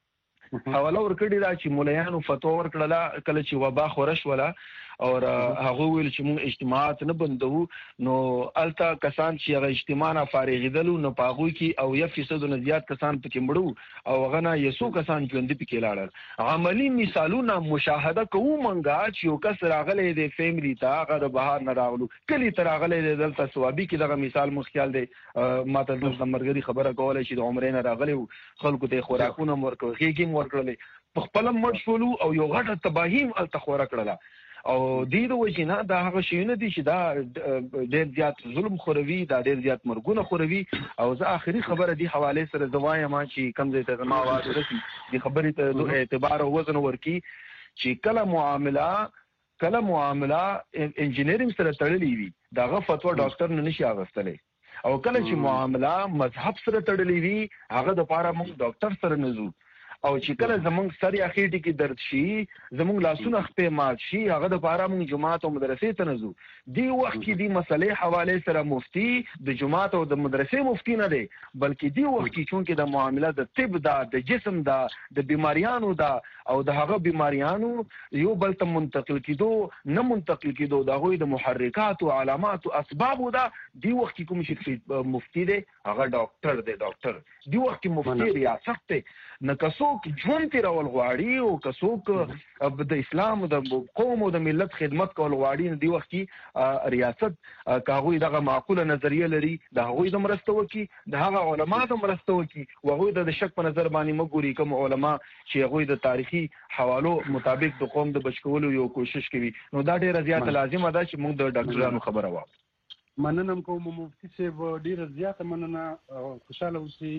[SPEAKER 4] حواله ورکړی دا چې مولایانو فتوا ورکړله کله چې وبا خورش ولا او هغه ویل چې موږ اجتماعات نه بندو نو الته کسان چې هغه اجتماع نه فارغیدلو نو پاغوي کې او یو فیصد نه زیات کسان پکې مړو او هغه نه یسو کسان ژوند پکې لاړل عملی مثالونه مشاهده کوو منګه چې یو کس راغلی دی فیملی ته هغه د بهار نه راغلو کلی ته راغلی دی دلته ثوابي کې دغه مثال مخ خیال دی ماته د مرګري خبره کوله چې د عمرې نه راغلی خلکو ته خوراکونه ورکړل غېږې ورکړلې په خپل مړ شولو او یو غټه تباهیم الته خورا کړله او دې د وجې نه دا هغه شیونه دي چې دا ډېر زیات ظلم خوروي دا ډېر زیات مرګونه خوروي او زه آخري خبره دې حوالې سره زه وایم چې کوم ځای ته زما اواز رسي دې خبرې ته اعتبار او وزن ورکي چې کله معامله کله معامله انجینرینګ سره تړلې وي دغه فتوا ډاکټر نه نشي اغوستلی او کله چې معامله مذهب سره تړلې وي هغه د پاره موږ ډاکټر سره نه ځو او چې کله زمونږ سر یا خېټې کې درد شي زمونږ لاسونه خپې مات شي هغه د پاره موږ جماعت او مدرسې ته نه ځو دې وخت کې دې مسلې حوالې سره مفتي د جماعت او د مدرسې مفتي نه دی بلکې دې وخت کې چونکې د معامله د طب دا د جسم دا د بیماریانو دا او د هغه بیماریانو یو بل ته منتقل کېدو نه منتقل کېدو د هغوی د محرکات او علامات او اسباب دا دې وخت کې کوم شي مفتي دی هغه ډاکټر دی ډاکټر دې وخت کې مفتي ریاست دی نه کسو ژوند تیرول غواړي او که څوک د اسلام د قوم او د ملت خدمت کول غواړي نو دی وخت کې ریاست که هغوی دغه معقوله نظریه لري د هغوی د مرسته وکړي د هغه علما د مرسته وکړي او هغوی د شک په نظر باندې مه ګوري کوم علما چې هغوی د تاریخي حوالو مطابق د قوم د بچ کولو یو کوشش کوي نو دا ډېره زیاته لازمه ده چې موږ د ډاکټرانو خبره واورو
[SPEAKER 3] مننه کوم مفتي صاحب ډېره زیاته مننه خوشاله اوسئ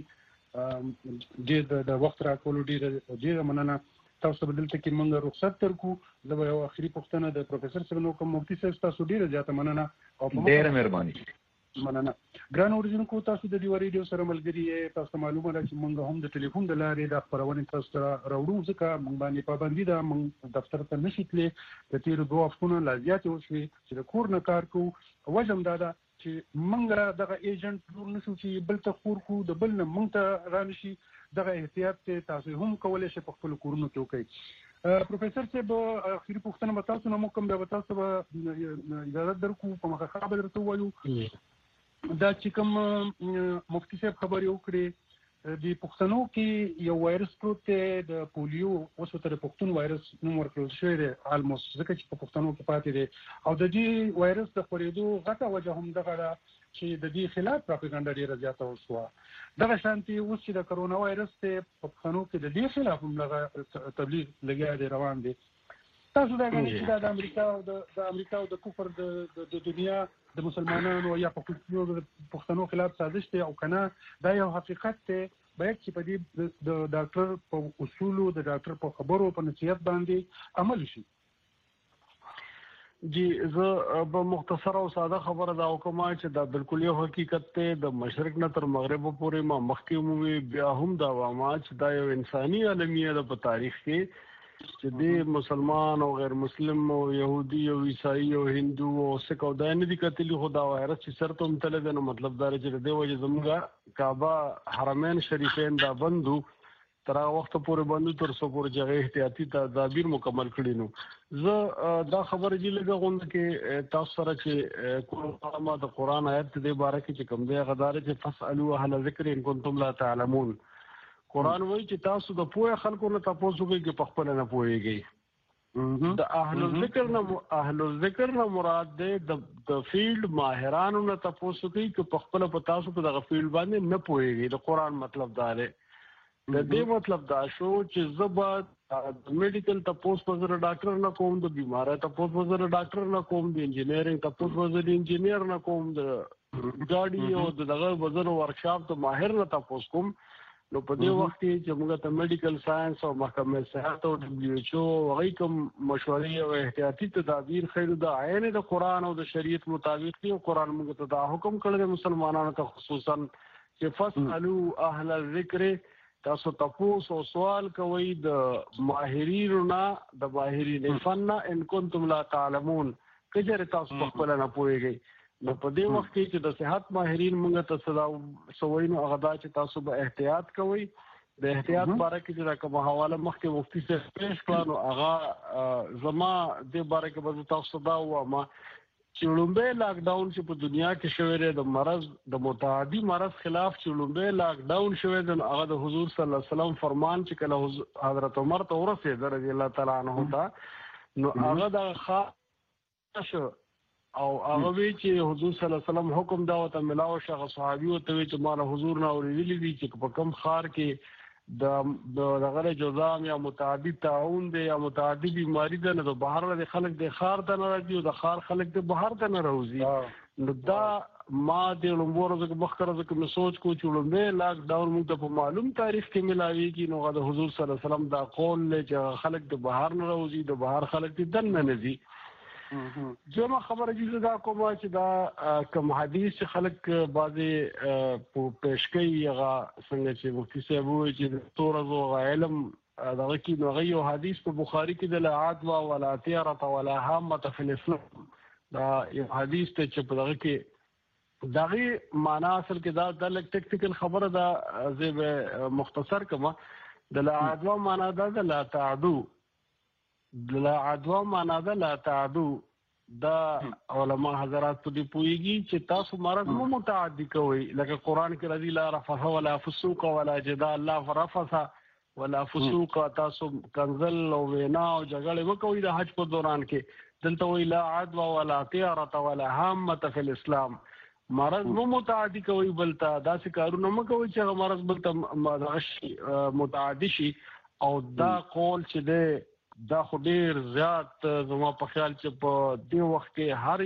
[SPEAKER 3] ډېر د وخت راکولو ډېره ډېره مننه تاسو به دلته کې موږ رخصت ترکو زه به یو آخري پوښتنه د پروفیسر صاحب نو کوم مفتي صاحب تاسو ډېره زیاته مننه او
[SPEAKER 4] ډېره مهرباني
[SPEAKER 3] مننه. ګران اوریدونکو، تاسو د ډیو ریډیو سره ملګري یې. تاسو معلومه ده چې موږ هم د ټلیفون د لارې د خبرونې تاسو ته راوړو، ځکه موږ باندې پابندي ده، موږ دفتر ته نشو تللی. د تیرو دوه هفتونو لا زیاتې وشوې چې د کور نه کار کوو. وجه هم دا ده چې موږ دغه ایجنټ جوړ نشو چې بل ته خور کو، د بل نه موږ ته را نشي. دغه احتیاط تاسو هم کولی شئ په خپلو کورونو کې وکړئ. پروفیسور صاحب، اخري پوښتنه به تاسو نه موږ کوم بیا به تاسو به اجازه درکړو په مخه ښه به درته ووایو. دا چې کوم مفتي صاحب خبرې وکړې، د پښتنو کې یو وایرس پروت دی د پولیو، اوس ورته د پښتون وایرس نوم ورکړل شوی دی الموست، ځکه چې په پښتنو کې پاتې دی. او د دې وایرس د خپرېدو غټه وجه هم دغه ده چې د دې خلاف پراپاګاندا ډېره زیاته وشوه. دغه شانتي اوس چې د کرونا وایرس دی په پښتنو کې د دې خلاف هم دغه تبلیغ لګیا دی، روان دی. تاسو دا غواړئ چې دا د امریکا او د امریکا او د کفر د دنیا د مسلمانانو یا په پښتنو خلاف سازش دی او کنه دا یو حقیقت دی، باید چې په دې د ډاکټر په اصولو، د ډاکټر په خبرو، په نصیحت باندې عمل شي.
[SPEAKER 5] جی زه به مختصر او ساده خبره دا وکم چې دا بالکل یو حقیقت دی. د مشرق نه تر مغرب پورې ما مخکې مومي بیا هم دا واما چې دا یو انساني عالمیه ده په تاریخ کې چې د مسلمان او غیر مسلم او يهودي او عیسائی او هندو او سکه او دا نه دي کتلی. خو دا وایرس چې سر ته متل دی، نو مطلب دا چې د وجه زموږه کعبه حرمین شریفین دا بندو تر هغه وخت پورې بندو تر څو پورې چې احتیاطي تدابیر مکمل کړي. نو زه دا خبره جې لږه غونډه کې تاسو سره چې کوم ما د قرآن آیت د باره کې چې کوم دی غدار چې فاسألوا اهل ذکر ان کنتم لا تعلمون. قرآن وایي چې تاسو د پوهه خلکو نه تاسو کوئ چې په خپل نه پوهیږئ. د اهل الذکر نه اهل الذکر نه مراد دی د د فیلډ ماهرانو نه تاسو کوئ چې په خپل په تاسو په دغه فیلډ باندې نه پوهیږئ. د قرآن مطلب دا دی. د دې مطلب دا شو چې زبا د میډیکل تپوس په زره ډاکټر نه کوم، د بیماری تپوس په زره ډاکټر نه کوم، د انجینیرینګ تپوس په زره انجینیر نه کوم، د ګاډي او دغه وزن ورکشاپ ته ماهر نه تپوس کوم. نو په دې وخت کې چې موږ ته میډیکل ساينس او محکمه صحت او دبليو ایچ او هغه کوم مشورې او احتیاطي تدابیر خیر د عین د قرآن او د شریعت مطابق دی. قرآن موږ ته دا حکم کړی مسلمانانو ته خصوصا چې فاسألوا اهل الذکر، تاسو تاسو او سوال کوي د ماهرینو نه، د ماهرین فن نه، ان کنتم لا تعلمون، کجره تاسو په خپل نه پوهیږئ. نو په دې وخت کې چې د صحت ماهرین موږ ته صدا سوینو هغه دا چې تاسو به احتیاط کوئ. د احتیاط باره کې چې کومه حواله مخکې مفتي صاحب پیش کړه، نو هغه زما د باره کې به تاسو دا وایم چې لومبه لاک ډاون چې په دنیا کې شوی دی د مرض د متعدی مرض خلاف چې لومبه لاک ډاون شوی دی، هغه د حضور صلی الله علیه وسلم فرمان چې کله حضرت عمر ته ورسېد رضی الله تعالی عنہ ته، نو هغه د خاص او هغه وی چې حضور صلی الله علیه وسلم حکم دا وته ملاو شغه صحابي او ته چې مال حضور نه اورېدلی دي چې په کم خار کې د دغه جزام یا متعدی تعاون دی یا متعدی بیماری ده، نه د بهر له خلک د خار ته نه راځي او د خار خلک د بهر ته نه راوځي. نو دا ما د لومبورو د مخکره د کوم سوچ کو چې لومبه لاک ډاون موږ ته په معلوم تاریخ کې ملاويږي. نو د حضور صلی الله علیه وسلم دا قول له چې خلک د بهر نه راوځي، د بهر خلک د دن نه نزي. جمع خبره جزء دا کومه چې دا کوم حدیث خلک بعضی په پیشکې هغه څنګه چې مفتي صاحب وایي چې تورز او علم دغه کې نو غيو حدیث په بخاری کې د لا عدوى ولا تيره ولا هامه فی الاسلام، دا یو حدیث ته چې په دغه کې دغه معنا اصل کې دا د لک ټیکنیکل خبره دا زه مختصر کما. د لا عدوى معنا دا د لا تعدو، د لا عدوى معنا دا لا تعدو. دا علماء حضرات په دې پوېږي چې تاسو مرض مو متعدی کوئ، لکه قران کې رضی لا رفث ولا فسوق ولا جدال، لا رفث ولا فسوق، تاسو کنزل او وینا او جګړه وکوي د حج په دوران کې. دلته وی لا عدوى ولا طيره ولا هامه فی الاسلام، مرض مو متعدی کوي بلته داسې کارونه مو کوي چې مرض بلته غشي متعدی شي. او دا قول چې دی دا خو ډیر زیات زما په خیال چې په دې وخت کې هر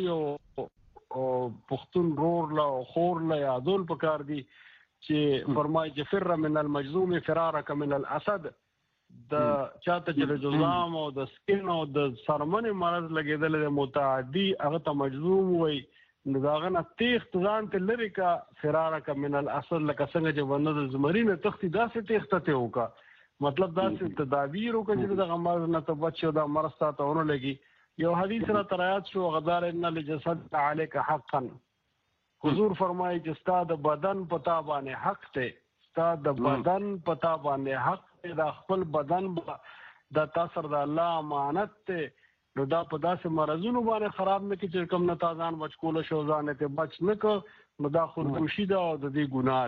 [SPEAKER 5] یو پښتون رور له خور له یادول پکار دي چې فرمایي چې فر من المجذوم فرارك من الاسد. د چاته چې جزام او د سکین او د سرمن مرض لګیدل د متعدی هغه ته مجذوم وي، نو داغه نه تیخت ځان ته لري کا فرارک من الاصل لکه څنګه چې ونه د زمرینه تختی داسې تیخته ته وکا مطلب داسې تدابیر وکړي چې د غمر نه ته بچو د مرستا ته ونه لګي یو حدیث را ترایات شو غدار ان لجسد عليك حقا حضور فرمایي چې ستاد بدن پتا باندې حق ته ستاد بدن پتا باندې حق ته د خپل بدن د تاثر د الله امانت ته نو دا په داسې مرزونو باندې خراب نه کی چې کوم نه تازان بچ کول شو ځان ته بچ نه کو نو دا خودکشي دا او د دې ګناه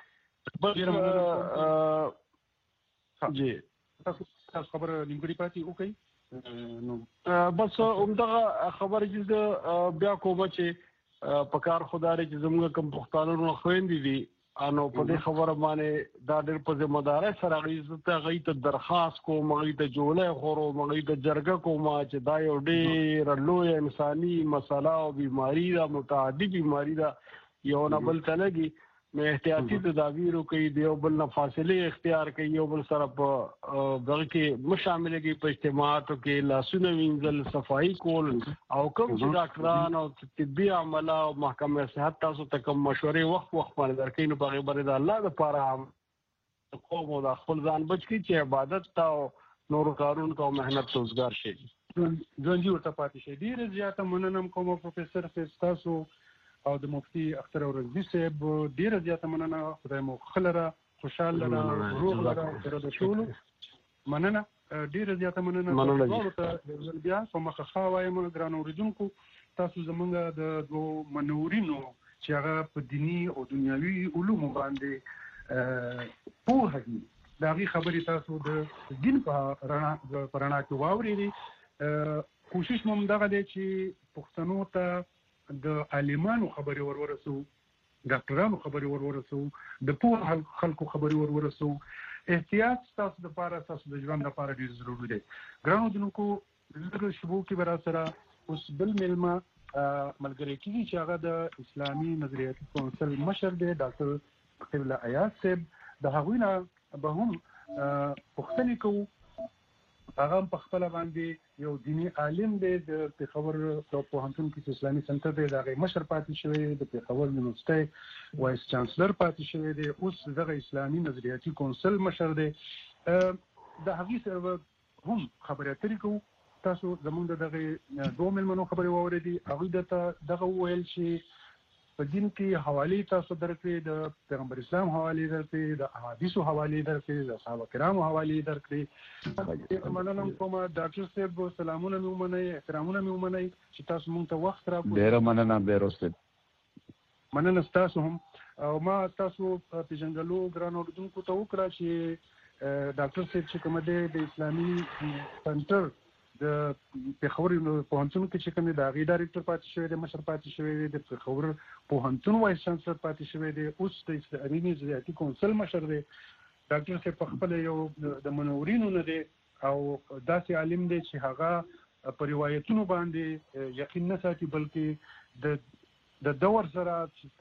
[SPEAKER 5] لري بس جی
[SPEAKER 3] تاسو خبره نیمګړی پاتې وکړي نو
[SPEAKER 5] بس همدغه خبره چې بیا کومه چې په کار خدای چې زموږ کوم پښتانه خويندې دي انو په دې خبره باندې دا ډېر په ذمہ داري سره غیزته غي ته درخواست کوم غي ته جوړه خورو مغي ته جرګه کوم چې دا یو ډېر لوی انساني مسله او بیماری دا متعدی بیماری دا یو نه بل تلګي نو احتیاطي تدابیر کوي دیو بل نه فاصله اختیار کوي یو بل سره په دغه کې مشاملګي په اجتماعاتو کې لاسونه وینځل صفائی کول او کوم چې ډاکټران او طبي عمله او محکمه صحت تاسو ته کوم مشورې وخت وخت باندې درکې نو په غیبه د الله لپاره قوم او د خپل ځان بچ کی چې عبادت تا او نور کارون کو مهنت روزګار شي
[SPEAKER 3] ژوندۍ ورته پاتې شي ډیر زیاته مننه کوم پروفیسور فیستاسو او د مفتي اختر اورزي صاحب ډیره زیاته مننه خدای مو خلره خوشاله لره روغ لره تر د ټولو مننه ډیره زیاته مننه تاسو ته بیا په مخه خوایم ګران اوریدونکو تاسو زمونږ د دوه منورینو چې هغه په دینی او دنیوي علوم باندې په هغه دغه خبرې تاسو د دین په رڼا په رڼا کې واورئ کوشش مو دغه دی چې پښتنو ته د عالمانو خبرې ورورسو ډاکټرانو خبرې ورورسو د پوه خلکو خبرې ورورسو احتیاط تاسو د لپاره تاسو د ژوند لپاره ډیر ضروري دی ګرانو دنکو لږ شبو کې برا سره اوس بل ملما ملګری کیږي چې هغه د اسلامي نظریاتي کونسل مشر دی ډاکټر قبله ایاز صاحب د هغوی نه به هم پوښتنې کوو هغه په خپل باندې یو دینی عالم دی د پیښور په پوهنتون کې اسلامي سنټر دی دغه مشر پاتې شوی د پیښور یونیورسيټي وایس چانسلر پاتې شوی دی اوس دغه اسلامي نظریاتي کونسل مشر دی د هغه سره هم خبرې اترې کوو تاسو زموږ دغه دوه ملمنو خبرې واورېدي هغه دغه ویل چې په دین کې حواله تاسو درکړي د پیغمبر اسلام حواله درکړي د احادیثو حواله درکړي د صحابه کرامو حواله درکړي مننه کوم ډاکټر صاحب سلامونه مې ومنئ احترامونه مې ومنئ چې تاسو مونږ ته وخت راکړو
[SPEAKER 4] ډیر مننه بیروست
[SPEAKER 3] مننه تاسو هم او ما تاسو په جنګلو ګران اوردونکو ته وکړه چې ډاکټر صاحب چې کوم دی د اسلامي سنټر د پیښور پوهنتون کې چې کوم د هغې ډایرکټر پاتې شوی دی مشر پاتې شوی دی د پیښور پوهنتون وایس چانسلر پاتې شوی دی اوس د اسلامي نظریاتي کونسل مشر دی ډاکټر صاحب په خپل یو د منورینو نه دی او داسې عالم دی چې هغه په روایتونو باندې یقین نه ساتي بلکې د د دور سره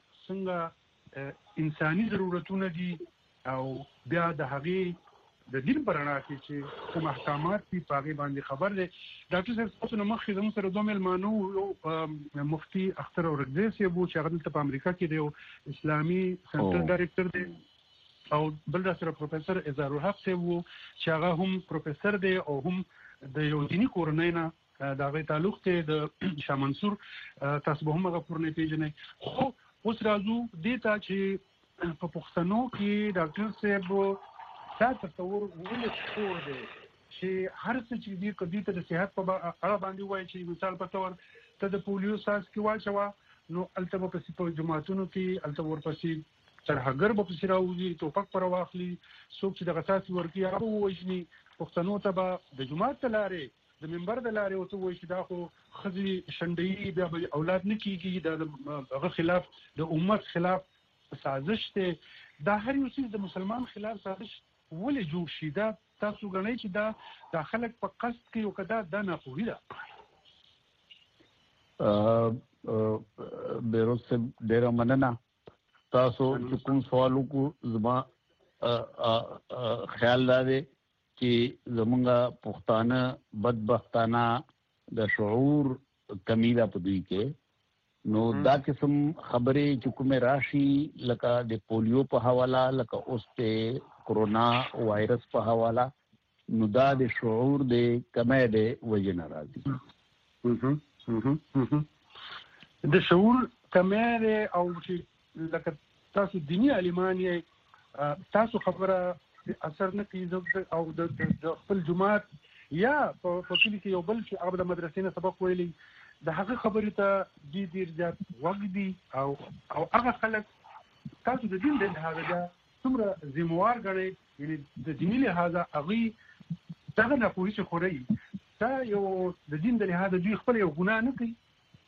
[SPEAKER 3] څنګه انساني ضرورتونه دي او بیا د هغې د دین پرانا کې چې کوم احکامات دي په هغه باندې خبر دی ډاکټر صاحب تاسو نو مخکې زموږ سره دوه ملمانو یو مفتي اختر اورزي صاحب چې هغه دلته په امریکا کې دی اسلامي سنټر ډایرکټر دی او بل سره پروفیسور اظهار الحق صاحب چې هغه هم پروفیسور دی او هم د یو دینی کورنۍ نه د هغه تعلق ته د شاه منصور تاسو به هم هغه کورنۍ پیژنئ خو اوس راځو دې ته چې په پښتنو کې ډاکټر صاحب دا تصور ولې خور دی چې هر څه چې دې کدي ته د صحت په اړه باندې وایي چې مثال په تور ته د پولیو ساس کې واچوا نو الته په په جماعتونو کې الته ورپسې ترهګر به پسې راوځي توپک پر واخلي څوک چې د غساس ورکی هغه ووجني پښتنو ته به د جماعت ته لارې د منبر د لارې او ته وایي چې دا خو ښځې شنډوي بیا به اولاد نه کېږي د هغه خلاف د امت خلاف سازش دی دا هر یو څیز د مسلمان خلاف سازش ولې جوړ شي دا تاسو غواړئ چې دا د خلک په قصد کې یو کدا د ناپوهي ده
[SPEAKER 6] بیروز سے ډیر مننه تاسو چې کوم سوالو کو زما خیال لري چې زمونږه پښتانه بدبختانه د شعور کمی ده په دوی کې نو دا قسم خبرې چې کومه راشي لکه د پولیو په حواله لکه اوس ته کورونا وایرس په حواله نو دا د شعور د کمې د وجه نه راځي
[SPEAKER 3] د شعور کمې او چې لکه تاسو دینی عالمان یې تاسو خبره اثر نه کوي او د خپل جماعت یا په کلی کې یو بل چې هغه د مدرسې نه سبق ویلي د هغه خبرې ته ډېر ډېر زیات وګدي او او هغه خلک تاسو د دین د لحاظه دا څومره ذمہوار ګڼئ یعنی د دیني لحاظه هغوی دغه ناپوهي چې خورئ دا یو د دین د لحاظه دوی خپل یو ګناه نه کوي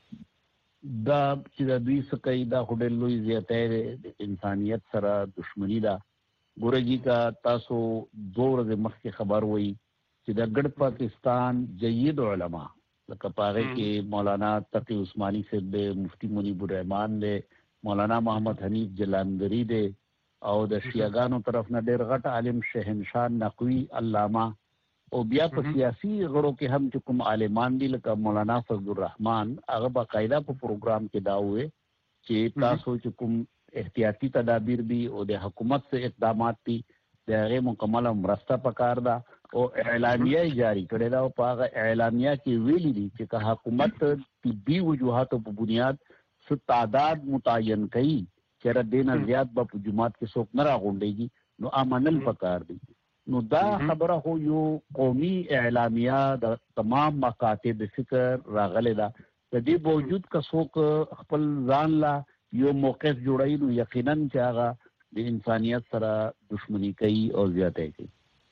[SPEAKER 6] دا چې د دوی څه کوي دا خو ډېر لوی زیاتی د انسانیت سره دشمني ده ګورګي کا تاسو دوه ورځې مخکې خبر وئ چې د ګډ پاکستان جید علما لکه پاغه کې مولانا تقی عثماني صاحب دی مفتی منیب الرحمان دی مولانا محمد حنیف جلندری دی او د شیعاګانو طرف نه ډېر غټ عالم شهنشاه نقوی علامه او بیا په سیاسي غړو کې هم چې کوم عالمان دي لکه مولانا فضل الرحمن هغه باقاعده په پروګرام کې دا وې چې تاسو چې کوم احتیاطي تدابیر دي او د حکومت څخه اقدامات دي د هغه مکمل مرسته پکار ده او اعلامیه جاری کړی دا او په اعلامیه کې ویلي دي چې حکومت طبي وجوهاتو په بنیاد څه تعداد متعین کړي چې را دینه زیات په جماعت کې څوک نه راغونډيږي نو امنل پکار دي نو دا خبره خو یو قومي اعلامیه د تمام مکاتب فکر راغلی ده د دې باوجود که څوک خپل ځان لا یو موقف جوړوي نو یقینا چې هغه د انسانیت سره دشمنی کوي او زیاتی کوي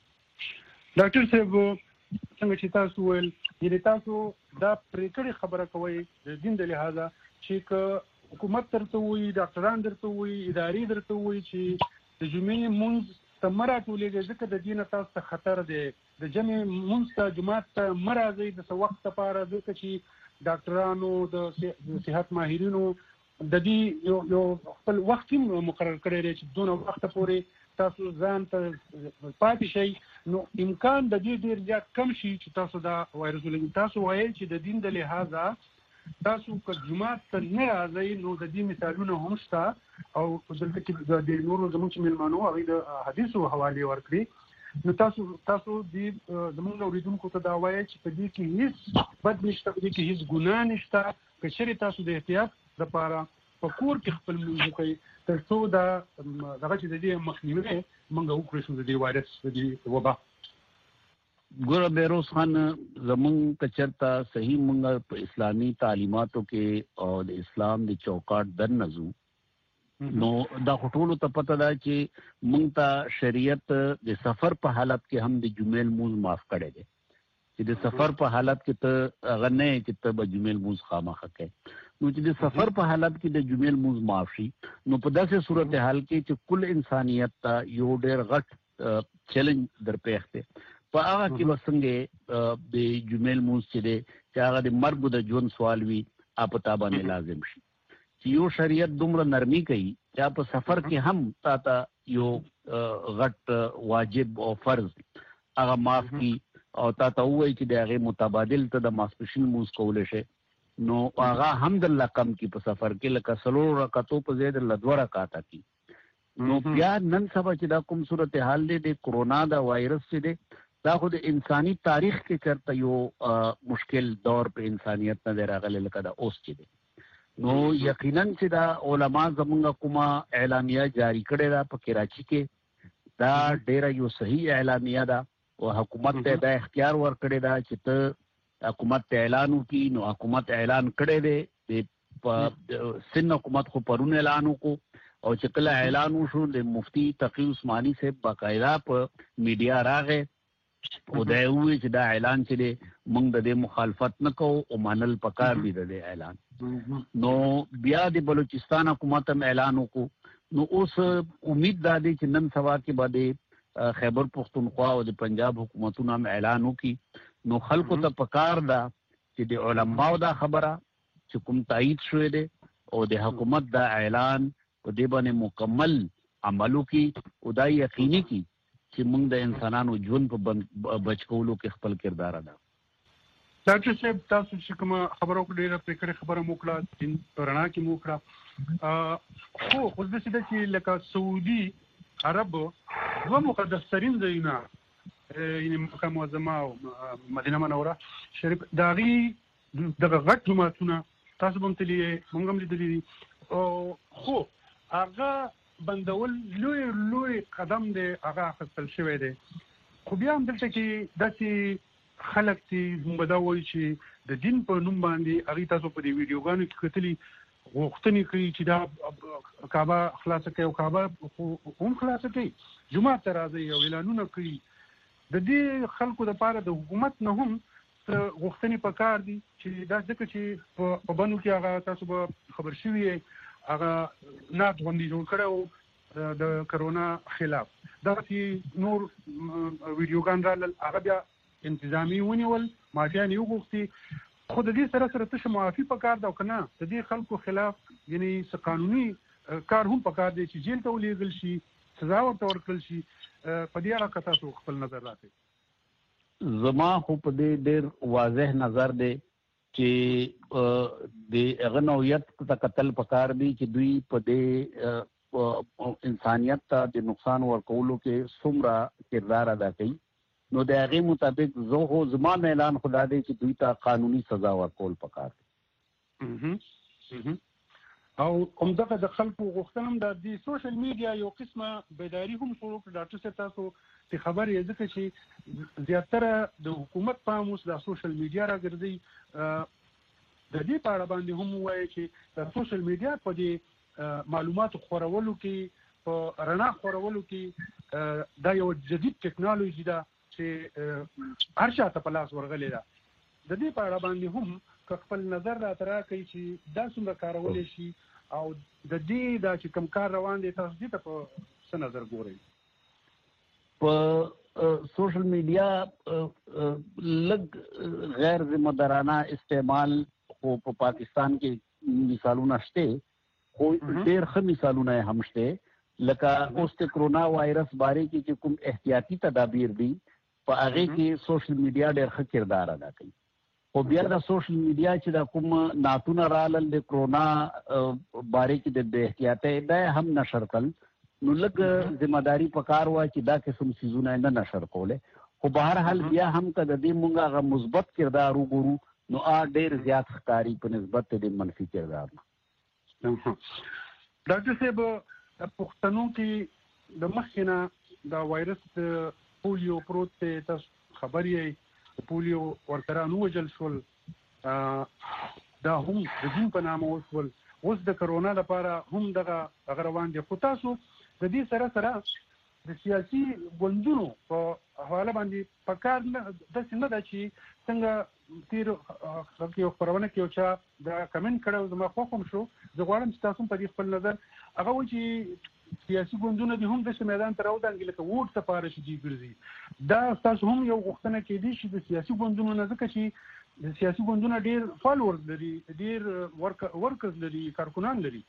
[SPEAKER 3] ډاکټر صاحب څنګه چې تاسو ویل یعنې تاسو دا پرېکړې خبره کوئ د دین د لحاظه چې که حکومت درته وایي ډاکټران درته وایي ادارې درته وایي چې د جمعې مونځ ته مه راټولېږئ ځکه د دې نه تاسو ته خطر دی د جمعې مونځ ته جومات ته مه راځئ د څه وخت لپاره ځکه چې ډاکټرانو د صحت ماهرینو د دې یو یو خپل وخت هم مقرر کړی دی چې دونه وخته پورې تاسو ځان ته پاتې شئ نو امکان د دې ډېر زیات کم شي چې تاسو دا وایرس ولګي تاسو ویل چې د دین د لحاظه تاسو که جماعت ته نه راځئ نو د دې مثالونه هم شته او دلته کې د نورو زموږ چې مېلمانو هغوی د حدیثو حوالې ورکړي نو تاسو تاسو دې زموږ اورېدونکو ته دا وایئ چې په دې کې هېڅ بد نشته په دې کې هېڅ ګناه نشته که چېرې تاسو د احتیاط لپاره په کور کې خپل لمونځ وکړئ تر څو دا دغه چې د دې مخنیوی موږ وکړو شو د دې وایرس د دې وبا
[SPEAKER 6] ګوره بیروز خان زمونږ که چېرته صحیح موږ په اسلامي تعلیماتو کې او د اسلام د چوکاټ دننه ځو نو دا خو ټولو ته پته ده چې موږ ته شریعت د سفر په حالت کې هم د جمعې لمونځ معاف کړی دی چې د سفر په حالت کې ته هغه نه چې ته به جمعې لمونځ خامخا کوې نو چې د سفر په حالت کې د جمعې لمونځ معاف شي نو په داسې صورتحال کې چې کل انسانیت ته یو ډېر غټ چیلنج درپېښ دی په هغه کې به څنګه د جمعې لمونځ چې دی چې هغه د مرګ د ژوند سوال وي هغه په تا باندې لازم شي چې یو شریعت دومره نرمي کوي چې په سفر کې هم تا ته یو غټ واجب او فرض هغه معاف کړي او تا ته ووایي چې د هغې متبادل ته د ماسپښین لمونځ کولی شي نو هغه حمدالله کم کی په سفر کې لکه څلور رکعتو په ځای د دوه رکعاته کی نو بیا نن سبا چې دا کوم صورتحال دی د کورونا دا وایرس چې دی دا خو د انساني تاریخ کې چېرته یو مشکل دور په انسانیت نه دی راغلی لکه دا اوس چې دی نو یقینا چې دا علما زمونږ کومه اعلامیه جاری کړې ده په کراچي کې دا ډېره یو صحیح اعلامیه ده او حکومت ته دا اختیار ورکړی ده چې ته حکومت ته اعلان وکړي نو حکومت اعلان کړی دی د سن حکومت خو پرون اعلان وکړو او چې کله اعلان وشو د مفتی تقی عثماني صاحب باقاعده په میډیا راغی او دا وایي چې دا اعلان چې دی موږ د دې مخالفت نه کوو او منل پکار دي د دې اعلان نو بیا د بلوچستان حکومت هم اعلان وکړو نو اوس امید دا دی چې نن سبا کې به خیبر پختونخوا او د پنجاب حکومتونه هم اعلان وکړي نو خلکو ته پکار ده چې د علماو دا خبره چې کوم تایید شوی دی او د حکومت دا اعلان په دې باندې مکمل عمل وکړي او دا یقیني کړي چې موږ د انسانانو ژوند په بچ کولو کې خپل کردار ادا
[SPEAKER 3] ډاکټر صاحب تاسو چې کوم خبرو کې ډیره پریکړه خبره مو کړه دین رڼا کې مو کړه خو خو د څه چې لکه سعودي عرب دوه مقدس ترين ځایونه یعنی مکه معظمه او مدینه منوره شریف داغي دغه غټ جماعتونه تاسو هم تللی موږ هم لیدلي او خو هغه بندول لوی لوی قدم دی هغه اخیستل شوی دی خو بیا هم دلته کې داسې خلک چې موږ دا وایي چې د دین په نوم باندې هغې تاسو په دې ویډیوګانو کې کتلي غوښتنې کوي چې دا کعبه خلاصه کوي او کعبه هم خلاصه کوي جومات ته راځي او اعلانونه کوي د دې خلکو دپاره د حکومت نه هم غوښتنې په کار دي چې دا ځکه چې په بنو کې هغه تاسو به خبر شوي هغه نعت غوندې جوړ کړی و د کرونا خلاف دغسې نور ویډیوګان رالل هغه بیا انتظامی ونیول معافیان یې وغوښتي خو د دې سره سره تشه معافي په کار ده او که نه د دې خلکو خلاف یعنې څه قانوني کار هم په کار دی چې جیل ته ولیږل شي سزا ورته ورکړل شي په دې اړه که تاسو خپل نظر راکړئ
[SPEAKER 6] زما خو په دې ډېر واضح نظر دی چې د هغه نوعیت ته کتل په کار دی چې دوی په دې انسانیت ته د نقصان ورکولو کې څومره کردار ادا کوي نو د هغې مطابق زه خو زما اعلان خو دا دی چې دوی ته قانوني سزا ورکول پکار دی
[SPEAKER 3] او همدغه د خلکو غوښتنه هم د دې سوشل میډیا یو قسمه بیداري هم شروع کړه ډاکټر صاحب تاسو د خبرې یې ځکه چې زیاتره د حکومت پام اوس د سوشل میډیا راګرځي د دې په اړه باندې هم ووایي چې د سوشل میډیا په دې معلوماتو خپرولو کې په رڼا خپرولو کې دا یو جدید ټکنالوژي ده چې هر چا ته په لاس ورغلې ده د دې په اړه باندې هم که خپل نظر راته راکړئ چې دا څومره کارولی شي او د دې دا چې کوم کار روان دی تاسو دې ته په څه نظر ګورئ
[SPEAKER 6] په سوشل میډیا لږ غیر ذمہ دارانه استعمال خو په پاکستان کې مثالونه شته خو ډېر ښه مثالونه هم شته لکه اوس د کرونا وایرس باره کې چې کوم احتیاطي تدابیر دي په هغې کې سوشل میډیا ډېر ښه کردار ادا کوي خو بیا د سوشل میډیا چې د کوم نعتونه رالل د کرونا باره کې د بې احتیاطۍ دا هم نشر کړل نو لږ ذمہداري په کار وه چې دا قسم څیزونه نه نشر کولی خو به هر حال بیا هم که د دې مونږ هغه مثبت کردار وګورو نو آ ډېر زیات ښکاري په نسبت د منفي کردار نه
[SPEAKER 3] ډاکټر صاحب پښتنو کې د مخکې نه دا وایرس پولیو پروت دی تاسو خبر یې د پولیو ورته رانووژل شول دا هم د دین په نامه وشول اوس د کرونا لپاره هم دغه هغه روان دي خو تاسو د دې سره سره د سیاسي ګوندونو په حواله باندې په کار نه داسې نه ده چې څنګه تیر یو خپرونه کې یو چا دا کمنټ کړی زما خوښ هم شو زه غواړم چې تاسو په دې خپل نظر هغه وایي چې سیاسي ګوندونه دي هم داسې میدان ته راودانګي لکه ووټ دپاره چې دوی ګرځي دا ستاسو هم یو غوښتنه کیدی شي د سیاسي ګوندونو نه ځکه چې د سیاسي ګوندونه ډېر فالوورز لري ډېر ورکرز لري کارکنان لري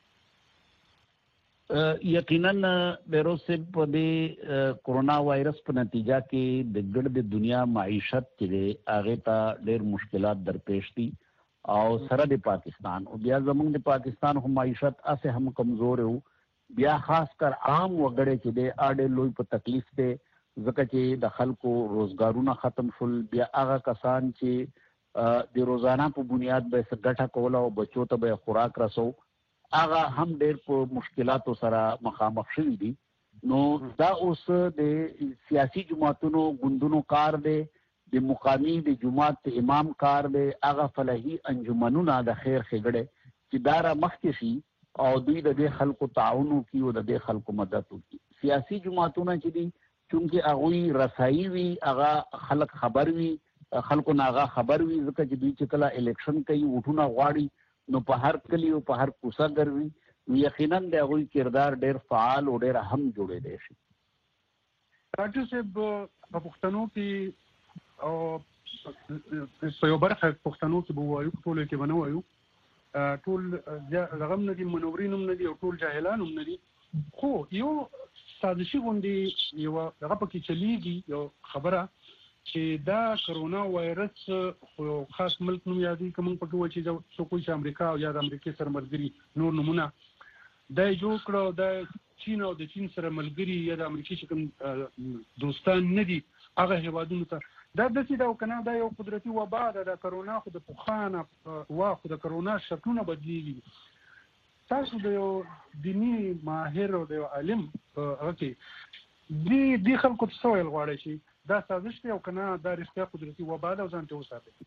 [SPEAKER 6] یقینا بیروز صاحب په دې کرونا وایرس په نتیجه کې د ګډ د دنیا معیشت چې دی هغې ته ډېر مشکلات درپیش دي او سره د پاکستان او بیا زموږ د پاکستان خو معیشت هسې هم کمزور و بیا خاص کر عام وګړی چې دی اډې لوی په تکلیف دی ځکه چې د خلکو روزګارونه ختم شول بیا هغه کسان چې د روزانه په بنیاد به څه ګټه کوله او بچو ته به خوراک رسو هغه هم ډېر په مشکلاتو سره مخامخ شوي دي نو دا اوس د سیاسي جماعتونو ګوندونو کار دی د مقامي د جماعت امام کار دی هغه فلاحي انجمنونه د خیر ښېګړې چې دا را مخکې شي او دوی د دې خلکو تعاون وکړي او د دې خلکو مدد وکړي سیاسي جماعتونه چې دي چونکې هغوی رسایي وي هغه خلک خبر وي خلکو نه هغه خبر وي ځکه چې دوی چې کله الیکشن کوي ووټونه غواړي نو په هر کلي او په هر کوڅه ګرځي نو یقینا د هغوی کردار ډېر فعال او ډېر اهم جوړېدی شي
[SPEAKER 3] ډاکټر صاحب په پښتنو کې او په یو برخه پښتنو کې به وایو ټولو کې به نه وایو ټول دغه هم نه دي منورین هم نه دي او ټول جاهلان هم نه دي خو یو سازشي غوندې یوه دغه پکې چلیږي یو خبره چې دا کرونا وایرس خو خاص ملک نوم یادې کوم په کوم چې څو کوی چې امریکا او یا د امریکای سره ملګری نور نمونه دا جوړ کړو د چین او د چین سره ملګری یا د امریکای چې کوم دوستان نه دي هغه هیوادونو ته دا د سیده او کنه دا یو قدرتي وبا ده د کرونا خو د پخانه وا خو د کرونا شکلونه بدلیږي تاسو د یو دینی ماهر او د یو عالم هغه کې دی دی خلکو ته سوال غواړي چې دا سازش دی او کنه دا رښتیا قدرتي وبا ده او ځان ته وساتي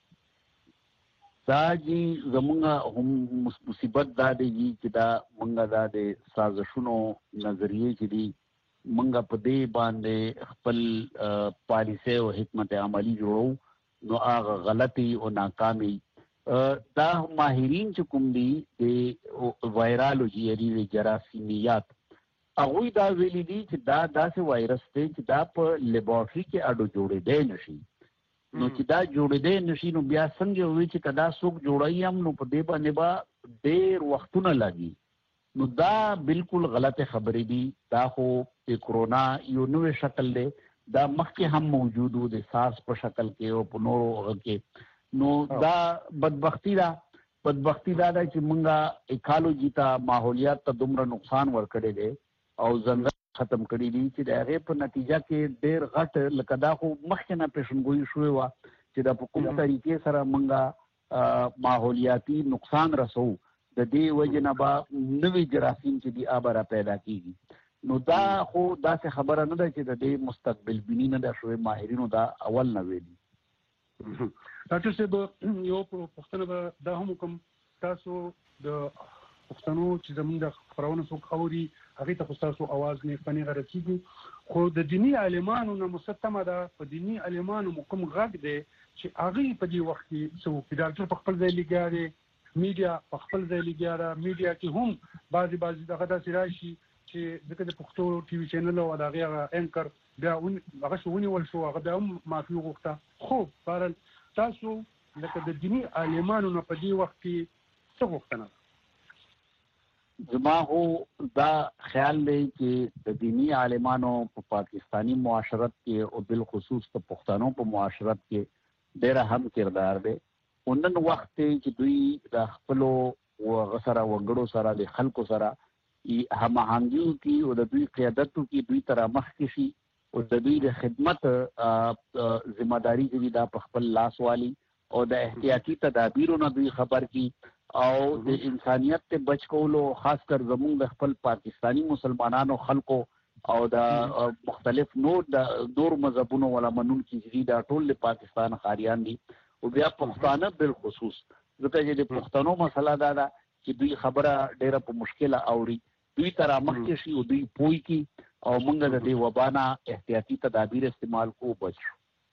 [SPEAKER 6] دا جی زمونږه هم مصیبت دا دی چې دا مونږه دا د سازشونو نظریه چې دی مونږه په دې باندې خپل پالیسي او حکمت عملی جوړو نو هغه غلطي او ناکامي دا ماهرین چې کوم دي د وایرالوجي یعنی جراثیمیات هغه دا ویلي دي چې دا داسې وایرس دی چې دا په لیبارټري کې اډو جوړېدای نشي نو چې دا جوړېدای نشي نو بیا څنګه وي چې کدا څوک جوړای هم نو په دې باندې با ډېر وختونه لګي نو دا بالکل غلطه خبرې دي دا خو د کرونا یو نوې شکل دی دا مخکې هم موجود و د سارس په شکل کې او په نورو هغه کې نو دا بدبختی دا بدبختی دا ده چې مونږه ایکالوجي ته ماحولیات ته دومره نقصان ورکړی دی او ځنګل ختم کړی دي چې د هغې په نتیجه کې ډېر غټ لکه دا خو مخکې نه پیشنګویي شوې وه چې دا په کوم طریقې سره مونږه ماحولیاتي نقصان رسوو د دې وجې نه به نوي جراثیم چې دي هغه به را پیدا کېږي نو دا خو داسې خبره نه ده چې د دې مستقبل بیني نه ده شوې ماهرینو دا اول نه ویلي
[SPEAKER 3] ډاکټر صاحب یو پوښتنه به دا هم کوم تاسو د پښتنو چې زموږ د خبرونه څوک اوري هغه ته تاسو आवाज نه فني غرقېږي خو د دینی عالمانو نه مستمه ده په دینی عالمانو مقام غږ دی چې هغه په دې وخت کې څو په ډاکټر په خپل ځای لګیاره میډیا په خپل ځای لګیاره میډیا کې هم بعضي بعضي دغه داسې راشي چې دغه د پښتو ټي وي چینل او دغه انکر بیا هغه شوونی ول شو هغه بیا هم معافي غوښته خو بهرحال تاسو لکه د دینی عالمانو نه په دې وخت کې څه غوښتنه
[SPEAKER 6] زما هو دا خیال دی چې د دینی عالمانو په پاکستانی معاشرت کې او بالخصوص په پښتنو په معاشرت کې ډېر اهم کردار دی ونن وخت چې دوی د خپلو وغسره وګړو سره د خلکو سره هماهنګي کوي او د دوی قیادت کوي دوی تر مخ کې شي او د دوی د خدمت ذمہداري چې دا په خپل لاس والی او د احتیاطي تدابیرو نه دوی خبر کی او د انسانیت ته بچ کولو خاص کر زموږ د خپل پاکستانی مسلمانانو خلکو او د مختلف نور د نور مذهبونو ولا منون کی دا ټول د پاکستان خاریان دي او بیا پښتانه بالخصوص ځکه چې د پښتنو مسله دا ده چې دوی خبره ډیره په مشکله اوري دوی تر مخکې شي او دوی پوي کی او موږ د دې وبانا احتیاطي تدابیر استعمال کو بچو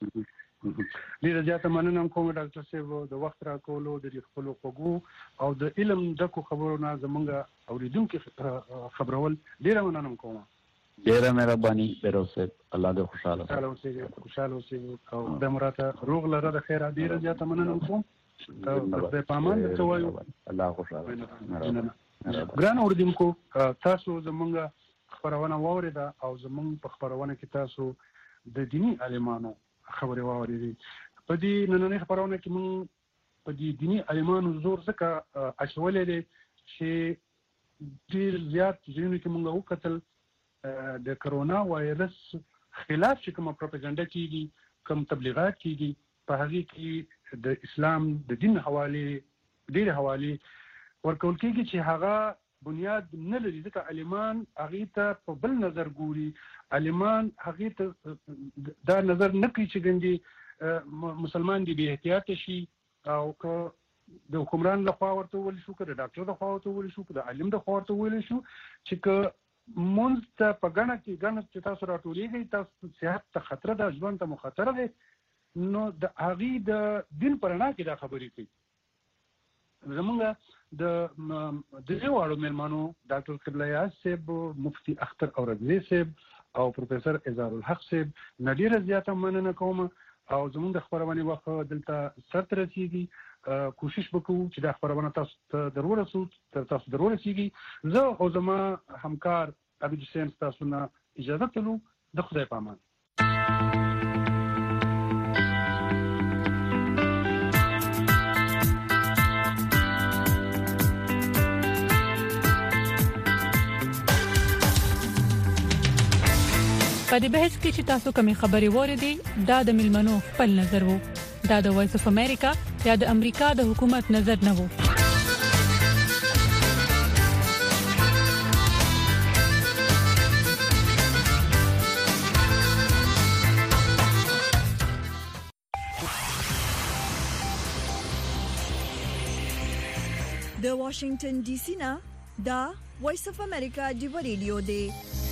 [SPEAKER 3] ډیره زیاته مننه کوم ډاکټر صاحب د وخت راکولو د خپل خوګو او د علم دغه خبرونه زمونږ اوریدونکو خبرول ډیره مننه کوم
[SPEAKER 6] ډیره مهرباني بیروسه الله دې خوشاله
[SPEAKER 3] خوشاله اوسئ خوشاله اوسئ او د مراته روغ لره د خیر ډیره زیاته مننه کوم د پامان د توایو
[SPEAKER 6] الله خوشاله
[SPEAKER 3] ګران اوریدونکو تاسو زمونږ خبرونه واوریده او زمونږ په خبرونه کې تاسو د دینی عالمانو خبرې واورېدې په دې نننۍ خبرونه کې موږ په دې دینی عالمانو زور ځکه اچولی دی چې ډېر زیات ځایونو کې موږ وکتل د کرونا وایرس خلاف چې کومه پروپاګاندا کېږي کوم تبلیغات کېږي په هغې کې د اسلام د دین حوالې ډېرې حوالې ورکول کېږي چې هغه بنیاد نه لري ځکه عالمان هغې ته په بل نظر ګوري عالمان هغې ته دا نظر نه کوي چې ګنجې مسلمان دی بې احتیاطه شي او که د حکمران لخوا ورته وویل شو که د ډاکټر لخوا ورته وویل شو که د عالم لخوا ورته وویل شو چې که مونځ ته په ګڼه کې ګڼه چې تاسو راټولېږئ تاسو صحت ته خطره ده ژوند ته مو خطره دی نو د هغې د دین په رڼا کې دا خبرې کوي زمونږ د دغه واړو مېلمانو ډاکټر قبله یاز صاحب مفتي اختر اورګزی صاحب او پروفیسور اظهار الحق صاحب نه ډېره زیاته مننه کوم او زمونږ د خپرونې وخت دلته سر ته رسېږي کوشش وکړو چې دا خپرونه تاسو ته در ورسو تر تاسو در ورسېږي زه او زما همکار عبد حسین تاسو نه اجازه تلو د خدای په امان
[SPEAKER 7] په دې بحث کې چې تاسو کومې خبرې وریدي دا د ملمنو خپل نظر وو دا د وایس اف امریکا یا د امریکا د حکومت نظر نه وو
[SPEAKER 2] د واشنگټن ډي سي نه دا وایس اف امریکا دی ریډیو دی